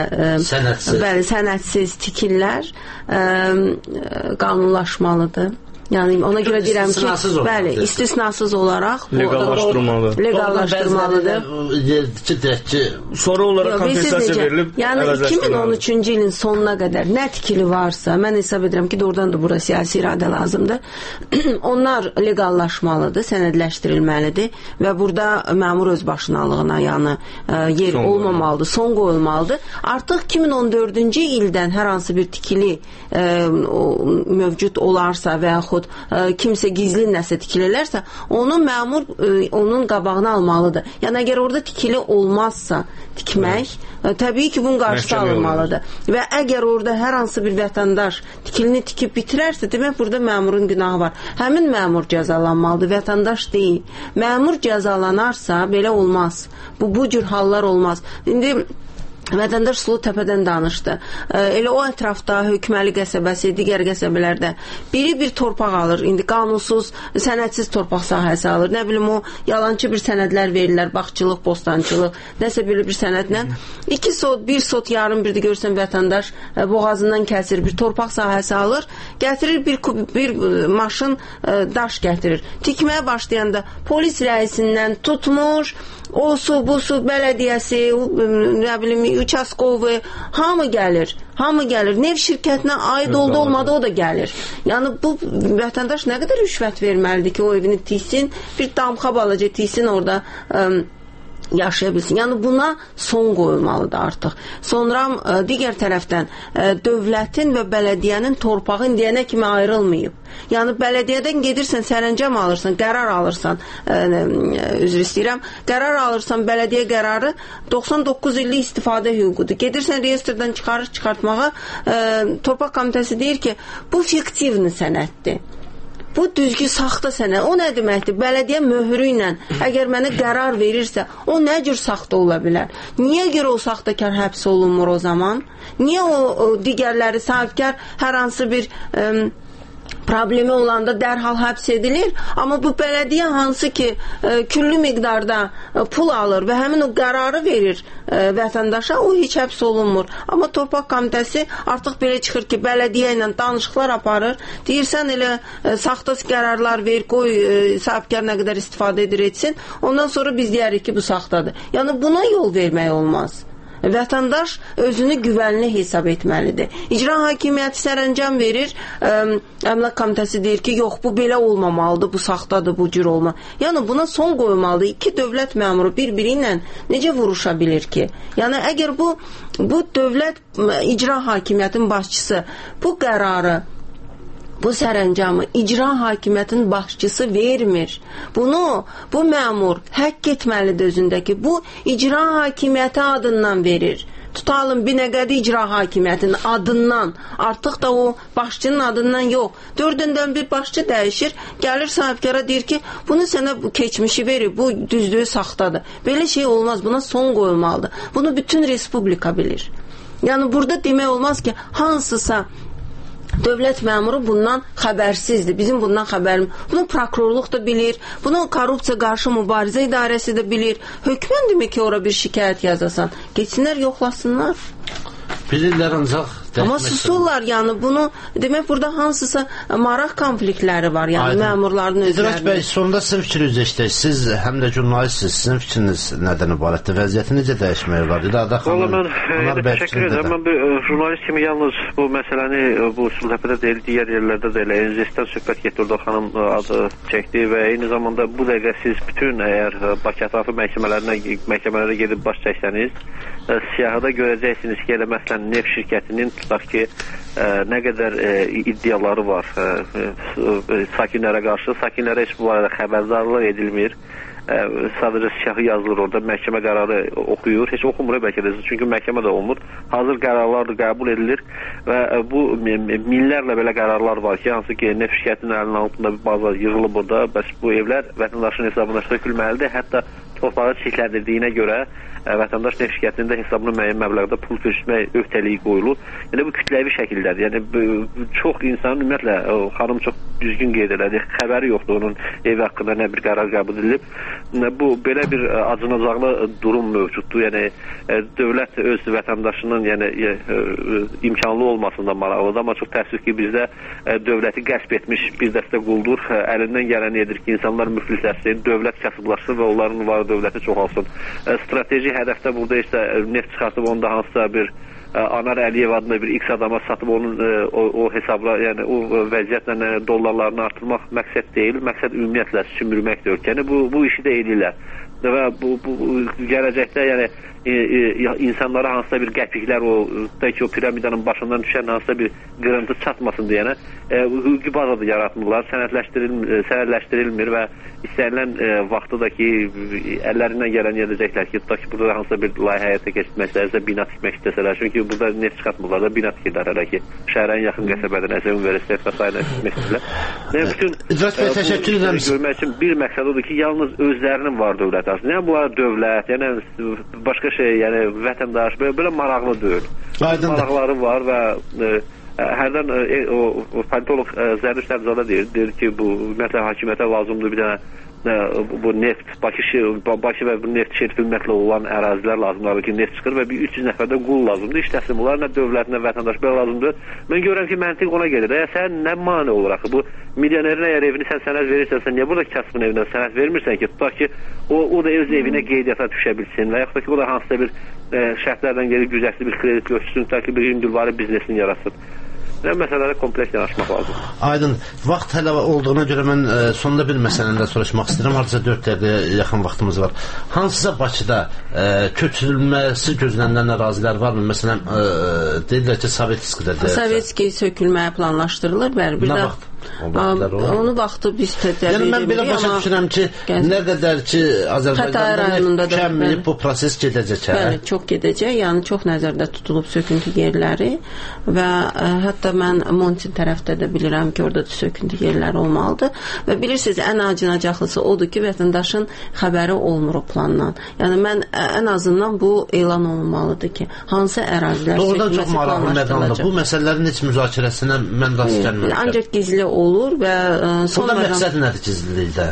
sənədsiz tikillər qanunlaşmalıdır. Yəni ona görə deyirəm ki, bəli, istisnasız olaraq legallaşdırmalıdır. Sonra onlara kompensasiya verilib. Yəni 2013-cü ilin sonuna qədər nə tikili varsa, mən hesab edirəm ki, doğrudan da bura siyasi iradə lazımdır. Onlar legallaşmalıdır, sənədləşdirilməlidir və burada məmur özbaşınalığına yəni yer olmamalıdır, son qoyulmalıdır. Artıq 2014-cü ildən hər hansı bir tikili mövcud olarsa və yaxud kimsə gizli nəsə tikililərsə, onu məmur onun qabağını almalıdır. Yəni, əgər orada tikili olmazsa tikmək, təbii ki, bunun qarşısı alınmalıdır. Və əgər orada hər hansı bir vətəndaş tikilini tikib bitirərsə, demək, burada məmurun günahı var. Həmin məmur cəzalanmalıdır, vətəndaş deyil. Məmur cəzalanarsa, belə olmaz. Bu cür hallar olmaz. İndi vətəndaş Sulu Təpədən danışdı. Elə o ətrafda Hökməli qəsəbəsi, digər qəsəbələrdə biri bir torpaq alır. İndi qanunsuz, sənədsiz torpaq sahəsi alır. Nə bilim, o yalançı bir sənədlər verirlər, bağçılıq, bostançılıq, nəsə bir sənədlə. 2 sot, 1 sot yarım birdə görsən vətəndaş boğazından kəsir, bir torpaq sahəsi alır, gətirir bir maşın daş gətirir. Tikməyə başlayanda polis rəisindən tutmuş, o su, bu su, bələdiyyəsi, nə bilim, uçaskovu, hamı gəlir. Nev şirkətinə aid oldu, olmadı, o da gəlir. Yəni, bu vətəndaş nə qədər rüşvət verməlidir ki, o evini tiksin, bir damxa balaca tiksin orada yaşaya bilsin. Yəni, buna son qoyulmalıdır artıq. Sonra digər tərəfdən dövlətin və bələdiyyənin torpağı indiyənə kimi ayrılmayıb. Yəni, bələdiyyədən gedirsən, sərəncam alırsan, qərar alırsan, üzr istəyirəm, qərar alırsan, bələdiyyə qərarı 99 illik istifadə hüququdur. Gedirsən, reyestrdən çıxartmağa, Torpaq Komitəsi deyir ki, bu fiktivni sənəddir. Bu düzgün saxta sənəd. O nə deməkdir? Bələdiyyə möhrü ilə əgər mənə qərar verirsə, o nə cür saxta ola bilər? Niyə görə o saxtakar həbs olunmur o zaman? Niyə o digərləri sahibkar hər hansı bir problemi olanda dərhal həbs edilir, amma bu bələdiyyə hansı ki küllü miqdarda pul alır və həmin o qərarı verir vətəndaşa, o heç həbs olunmur. Amma Torpaq Komitəsi artıq belə çıxır ki, bələdiyyə ilə danışıqlar aparır, deyirsən elə saxta qərarlar ver, qoy sahibkar nə qədər istifadə edir etsin, ondan sonra biz deyərik ki, bu saxtadır. Yəni buna yol vermək olmaz. Vətəndaş özünü güvənli hesab etməlidir. İcra hakimiyyəti sərəncam verir, Əmlak Komitəsi deyir ki, yox, bu belə olmamalıdır, bu saxtadır, bu cür olmalı. Yəni buna son qoymalıdır. 2 dövlət məmuru bir-biri ilə necə vuruşa bilir ki? Yəni əgər bu dövlət icra hakimiyyətinin başçısı bu qərarı, bu sərəncamı icra hakimiyyətinin başçısı vermir. Bu məmur həkk etməlidir özündəki. Bu icra hakimiyyəti adından verir. Tutalım Binəqədi icra hakimiyyətinin adından, artıq da o başçının adından yox. 4-dən bir başçı dəyişir, gəlir sahibkara deyir ki, bunu sənə keçmişi verir, bu düzdüyü saxtadır. Belə şey olmaz, buna son qoyulmalıdır. Bunu bütün respublika bilir. Yəni burada demək olmaz ki, hansısa dövlət məmuru bundan xəbərsizdir. Bizim bundan xəbərimiz. Bunu prokurorluq da bilir. Bunu korrupsiya qarşı mübarizə idarəsi də bilir. Hökmən demək ki, ora bir şikayət yazasan. Geçsinlər, yoxlasınlar. Bilirlər, ancaq Amma susurlar, yəni bunu demək burada hansısa maraq konfliktləri var, yəni məmurların özlərinin. İdrak bəy, sonda sizin fikriniz eşitək. Siz həm də jurnalistsiniz, sizin fikriniz nədən ibarətdir? Vəziyyəti necə dəyişmək var? İradə xanım, mən təşəkkür edirəm. Mən bir jurnalist kimi yalnız bu məsələni bu Sultəpədə deyil, digər yerlərdə də elə NZS-dən söhbət getdi, orada xanım adı çəkdi və eyni zamanda bu dəqiqə siz bütün əgər Bakı ətrafı məhkəmələrə gedib baş çəksəniz, siyahıda görəcəksiniz ki, elə məsələn neft şirkətinin tutaq ki, nə qədər iddiaları var sakinlərə qarşı. Sakinlərə heç bu arada xəbərdarlıq edilmir. Sadəcə siyahı yazılır orada, məhkəmə qərarı oxuyur, heç oxumur bəlkə də, çünki məhkəmə də olmur. Hazır qərarlar da qəbul edilir və bu minlərlə belə qərarlar var ki, hansı ki, neft şirkətinin əlinin altında bir baza yığılıb orada, bəs bu evlər vətəndaşın hesabına sökülməlidir, hətta torpağı çirkləndirdiyinə görə vətəndaş neft şirkətinin də hesabına müəyyən məbləğdə pul köçürmək öhdəliyi qoyulur. Yəni bu kütləvi şəkildədir. Yəni çox insan ümumiyyətlə xanım çox düzgün qeyd elədi. Xəbəri yoxdur onun ev haqqında nə bir qərar qəbul edilib. Bu belə bir acınacaqlı durum mövcuddur. Yəni dövlət öz vətəndaşının yəni imkanlı olmasından maraqlıdır, amma çox təəssüf ki, bizdə dövləti qəsb etmiş bir dəstə quldur əlindən gələni edir ki, insanlar müflisləşsin, dövlət kasıblaşsın və onların varı dövləti çoxalsın. Strateji hədəfdə burada isə neft çıxartıb onda hansısa bir Anar Əliyev adında bir X adama satıb onun o hesabla, yəni o vəziyyətlə dollarlarını artırmaq məqsəd deyil, məqsəd ümumiyyətlə sümürməkdir ölkəni. Bu işi də edirlər və bu gələcəkdə yəni insanlara hansısa bir qəpiklər o piramidanın başından düşən hansısa bir qırıntı çatmasın deyənə hüquqi baza da yaratmırlar, sənədləşdirilmir və istənilən vaxtı da ki əllərindən gələn edəcəklər ki, tutaq ki, burada hansısa bir layihə həyata keçirməksə, bina tikmək istəsələr, çünki burada neft çıxartmırlar da bina tikirlər hələ ki, şəhərin yaxın qəsəbədə nəsə universitet və s. tikmək istəyirlər. Təşəkkür edirəm. Görmək üçün bir məqsəd odur ki, yalnız özlərinin var dövlət aslında. Yəni bunlar dövlət, yəni başqa şey, yəni vətəndaş belə maraqlı deyil. Maraqları var və hərdən o politolog Zərrüş Səbzadə deyir ki, bu ümumiyyətlə hakimiyyətə lazımdır bir dənə bu neft, Bakı və bu neft şerifi ümumiyyətlə olan ərazilər lazımdır ki, neft çıxır və bir 300 nəfərdə qul lazımdır. İşləsin bunlar, nə dövlət, nə vətəndaş belə lazımdır. Mən görürəm ki, məntiq ona gelir. Sən nə mane olur axı? Bu milyonerin əgər evini sən sənəd verirsən, niyə burada kasbın evindən sənəd vermirsən ki, tutaq ki, o da öz evinə qeydiyyata düşə bilsin və yaxud da ki, o da hansısa bir şərtlərdən gəlir güzəşli bir kredit götürsün, tutaq ki, bir hündürvari biznesini yaratsın. Məsələlərə kompleks yanaşmaq lazım. Aydın, vaxt hələ olduğuna görə mən sonda bir məsələndə soruşmaq istəyirəm. Hardasa 4 dəqiqəyə yaxın vaxtımız var. Hansısa Bakıda köçürülməsi gözlənilən ərazilər varmı? Məsələn, deyirlər ki, Sovetskidə deyirlər. Sovetski sökülməyə planlaşdırılır. Bir də onu vaxtı biz tədbir edirik. Yəni mən belə başa düşürəm ki, nə qədər ki Azərbaycanda tükənməyib bu proses gedəcək. Bəli, çox gedəcək. Yəni çox nəzərdə tutulub söküntü yerləri və hətta mən Montin tərəfdə də bilirəm ki, orada da söküntü yerləri olmalıdır və bilirsiniz, ən acınacaqlısı odur ki, vətəndaşın xəbəri olmur o plandan. Yəni mən ən azından bu elan olunmalıdır ki, hansı ərazilər sökülməsi planlaşdırılacaq. Bu məsələlərin heç müzakirəsinə mən rast gəlməmişəm. Ancaq gizli olur və burada məqsəd nədir gizlilikdə?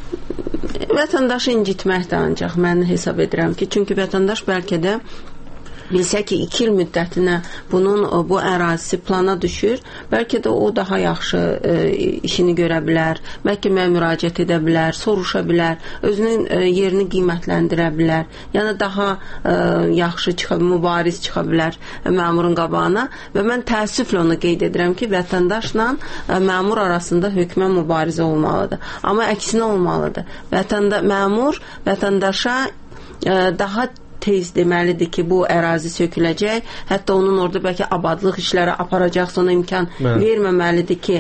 Vətəndaşı incitmək də ancaq mən hesab edirəm ki, çünki vətəndaş bəlkə də bilsə ki, 2 il müddətinə bu ərazisi plana düşür, bəlkə də o daha yaxşı işini görə bilər, məhkəməyə müraciət edə bilər, soruşa bilər, özünün yerini qiymətləndirə bilər, yəni daha yaxşı mübariz çıxa bilər məmurun qabağına və mən təəssüflə onu qeyd edirəm ki, vətəndaşla məmur arasında hökmə mübarizə olmalıdır. Amma əksinə olmalıdır. Məmur vətəndaşa daha tez deməlidir ki, bu ərazi söküləcək, hətta onun orada bəlkə abadlıq işləri aparacaqsa ona imkan verməməlidir ki,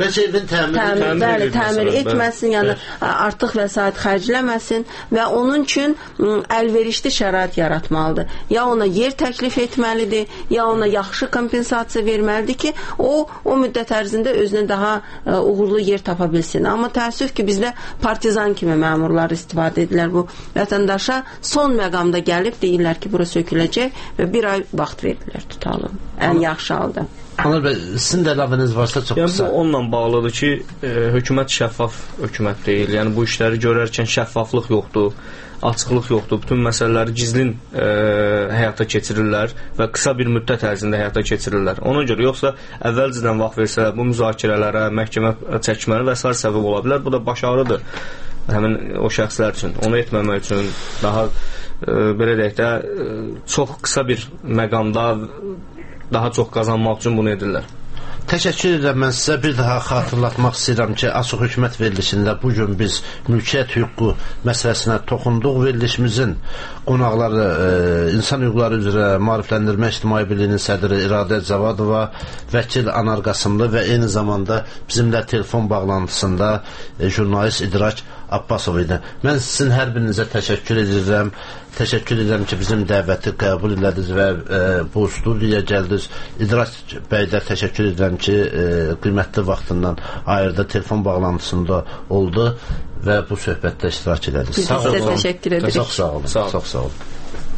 təmir etməsin, yəni artıq vəsait xərcləməsin və onun üçün əlverişli şərait yaratmalıdır. Ya ona yer təklif etməlidir, ya ona yaxşı kompensasiya verməlidir ki, o müddət ərzində özünə daha uğurlu yer tapa bilsin. Amma təəssüf ki, bizdə partizan kimi məmurlar istifadə edirlər. Bu vətəndaşa son məqamda gəlib deyirlər ki, bura söküləcək və 1 ay vaxt verirlər tutalım. Ən yaxşı halda. Anar bəy, sizin də əlavəniz varsa çox yəni, qısa. Bu onunla bağlıdır ki, hökumət şəffaf hökumət deyil. Yəni bu işləri görərkən şəffaflıq yoxdur, açıqlıq yoxdur. Bütün məsələləri gizlin həyata keçirirlər və qısa bir müddət ərzində həyata keçirirlər. Ona görə yoxsa əvvəlcədən vaxt versələr bu müzakirələrə, məhkəmə çəkmələri və sair səbəb ola bilər. Bu da baş ağrıdır həmin o şəxslər üçün. Onu etməmək üçün daha belə deyək də çox qısa bir məqamda daha çox qazanmaq üçün bunu edirlər. Təşəkkür edirəm mən sizə. Bir daha xatırlatmaq istəyirəm ki, Açıq Hökumət verilişində bugün biz mülkiyyət hüququ məsələsinə toxunduq. Verilişimizin qonaqları İnsan Hüquqları üzrə Maarifləndirmə İctimai Birliyinin sədri İradə Cavadova, vəkil Anar Qasımlı və eyni zamanda bizimlə telefon bağlantısında jurnalist İdraç Abbasov idi. Mən sizin hər birinizə təşəkkür edirəm. Təşəkkür edirəm ki, bizim dəvəti qəbul elədiniz və bu studiyaya gəldiniz. İdraç bəy də təşəkkür edirəm ki, qiymətli vaxtından ayırdı, telefon bağlantısında oldu və bu söhbətdə iştirak elədiniz. Biz sizə təşəkkür edirik. Çox sağ olun. Çox sağ olun.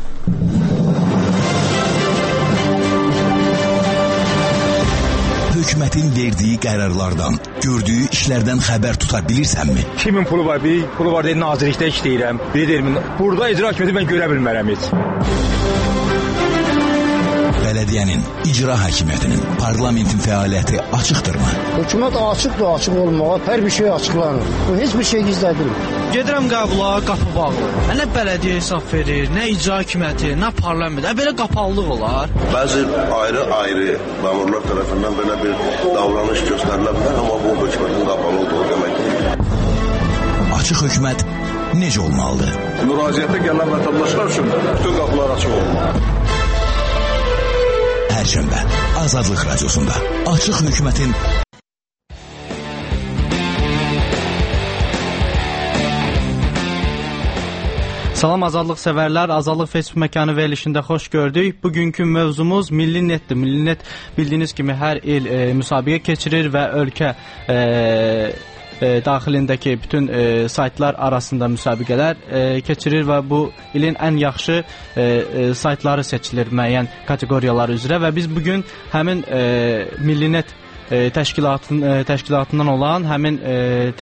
Hökumətin verdiyi qərarlardan, gördüyü işlərdən xəbər tuta bilirsənmi? Kimin pulu var? Biri pulu var deyil, nazirlikdə işləyirəm. Biri deyil, burada icra hakimiyyəti mən görə bilmərəm heç. Bələdiyyənin, icra hakimiyyətinin, parlamentin fəaliyyəti açıqdırmı? Hökumət açıqdır, açıq olmağa, hər bir şey açıqlanır. Heç bir şey gizlədilmir. Gedirəm qəbula, qapı bağlı. Nə bələdiyyə hesab verir, nə icra hakimiyyəti, nə parlament. Belə qapalılıq olar. Bəzi ayrı-ayrı məmurlar tərəfindən belə bir davranış göstərilə bilər, amma bu hökumətin qapalı olduğu deməkdir. Açıq hökumət necə olmalıdır? Müraciətə gələn vətəndaşlar üçün bütün qapılar açıq olmalıdır. Hər şənbə Azadlıq Radiosunda Açıq Hökumətin Salam Azadlıq sevərlər, Azadlıq Facebook məkanı verilişində xoş gördük. Bugünkü mövzumuz Milli Netdir. Milli Net bildiyiniz kimi hər il müsabiqə keçirir və ölkə daxilindəki bütün saytlar arasında müsabiqələr keçirir və bu ilin ən yaxşı saytları seçilir müəyyən kateqoriyalar üzrə və biz bugün həmin Milli Net təşkilatından olan həmin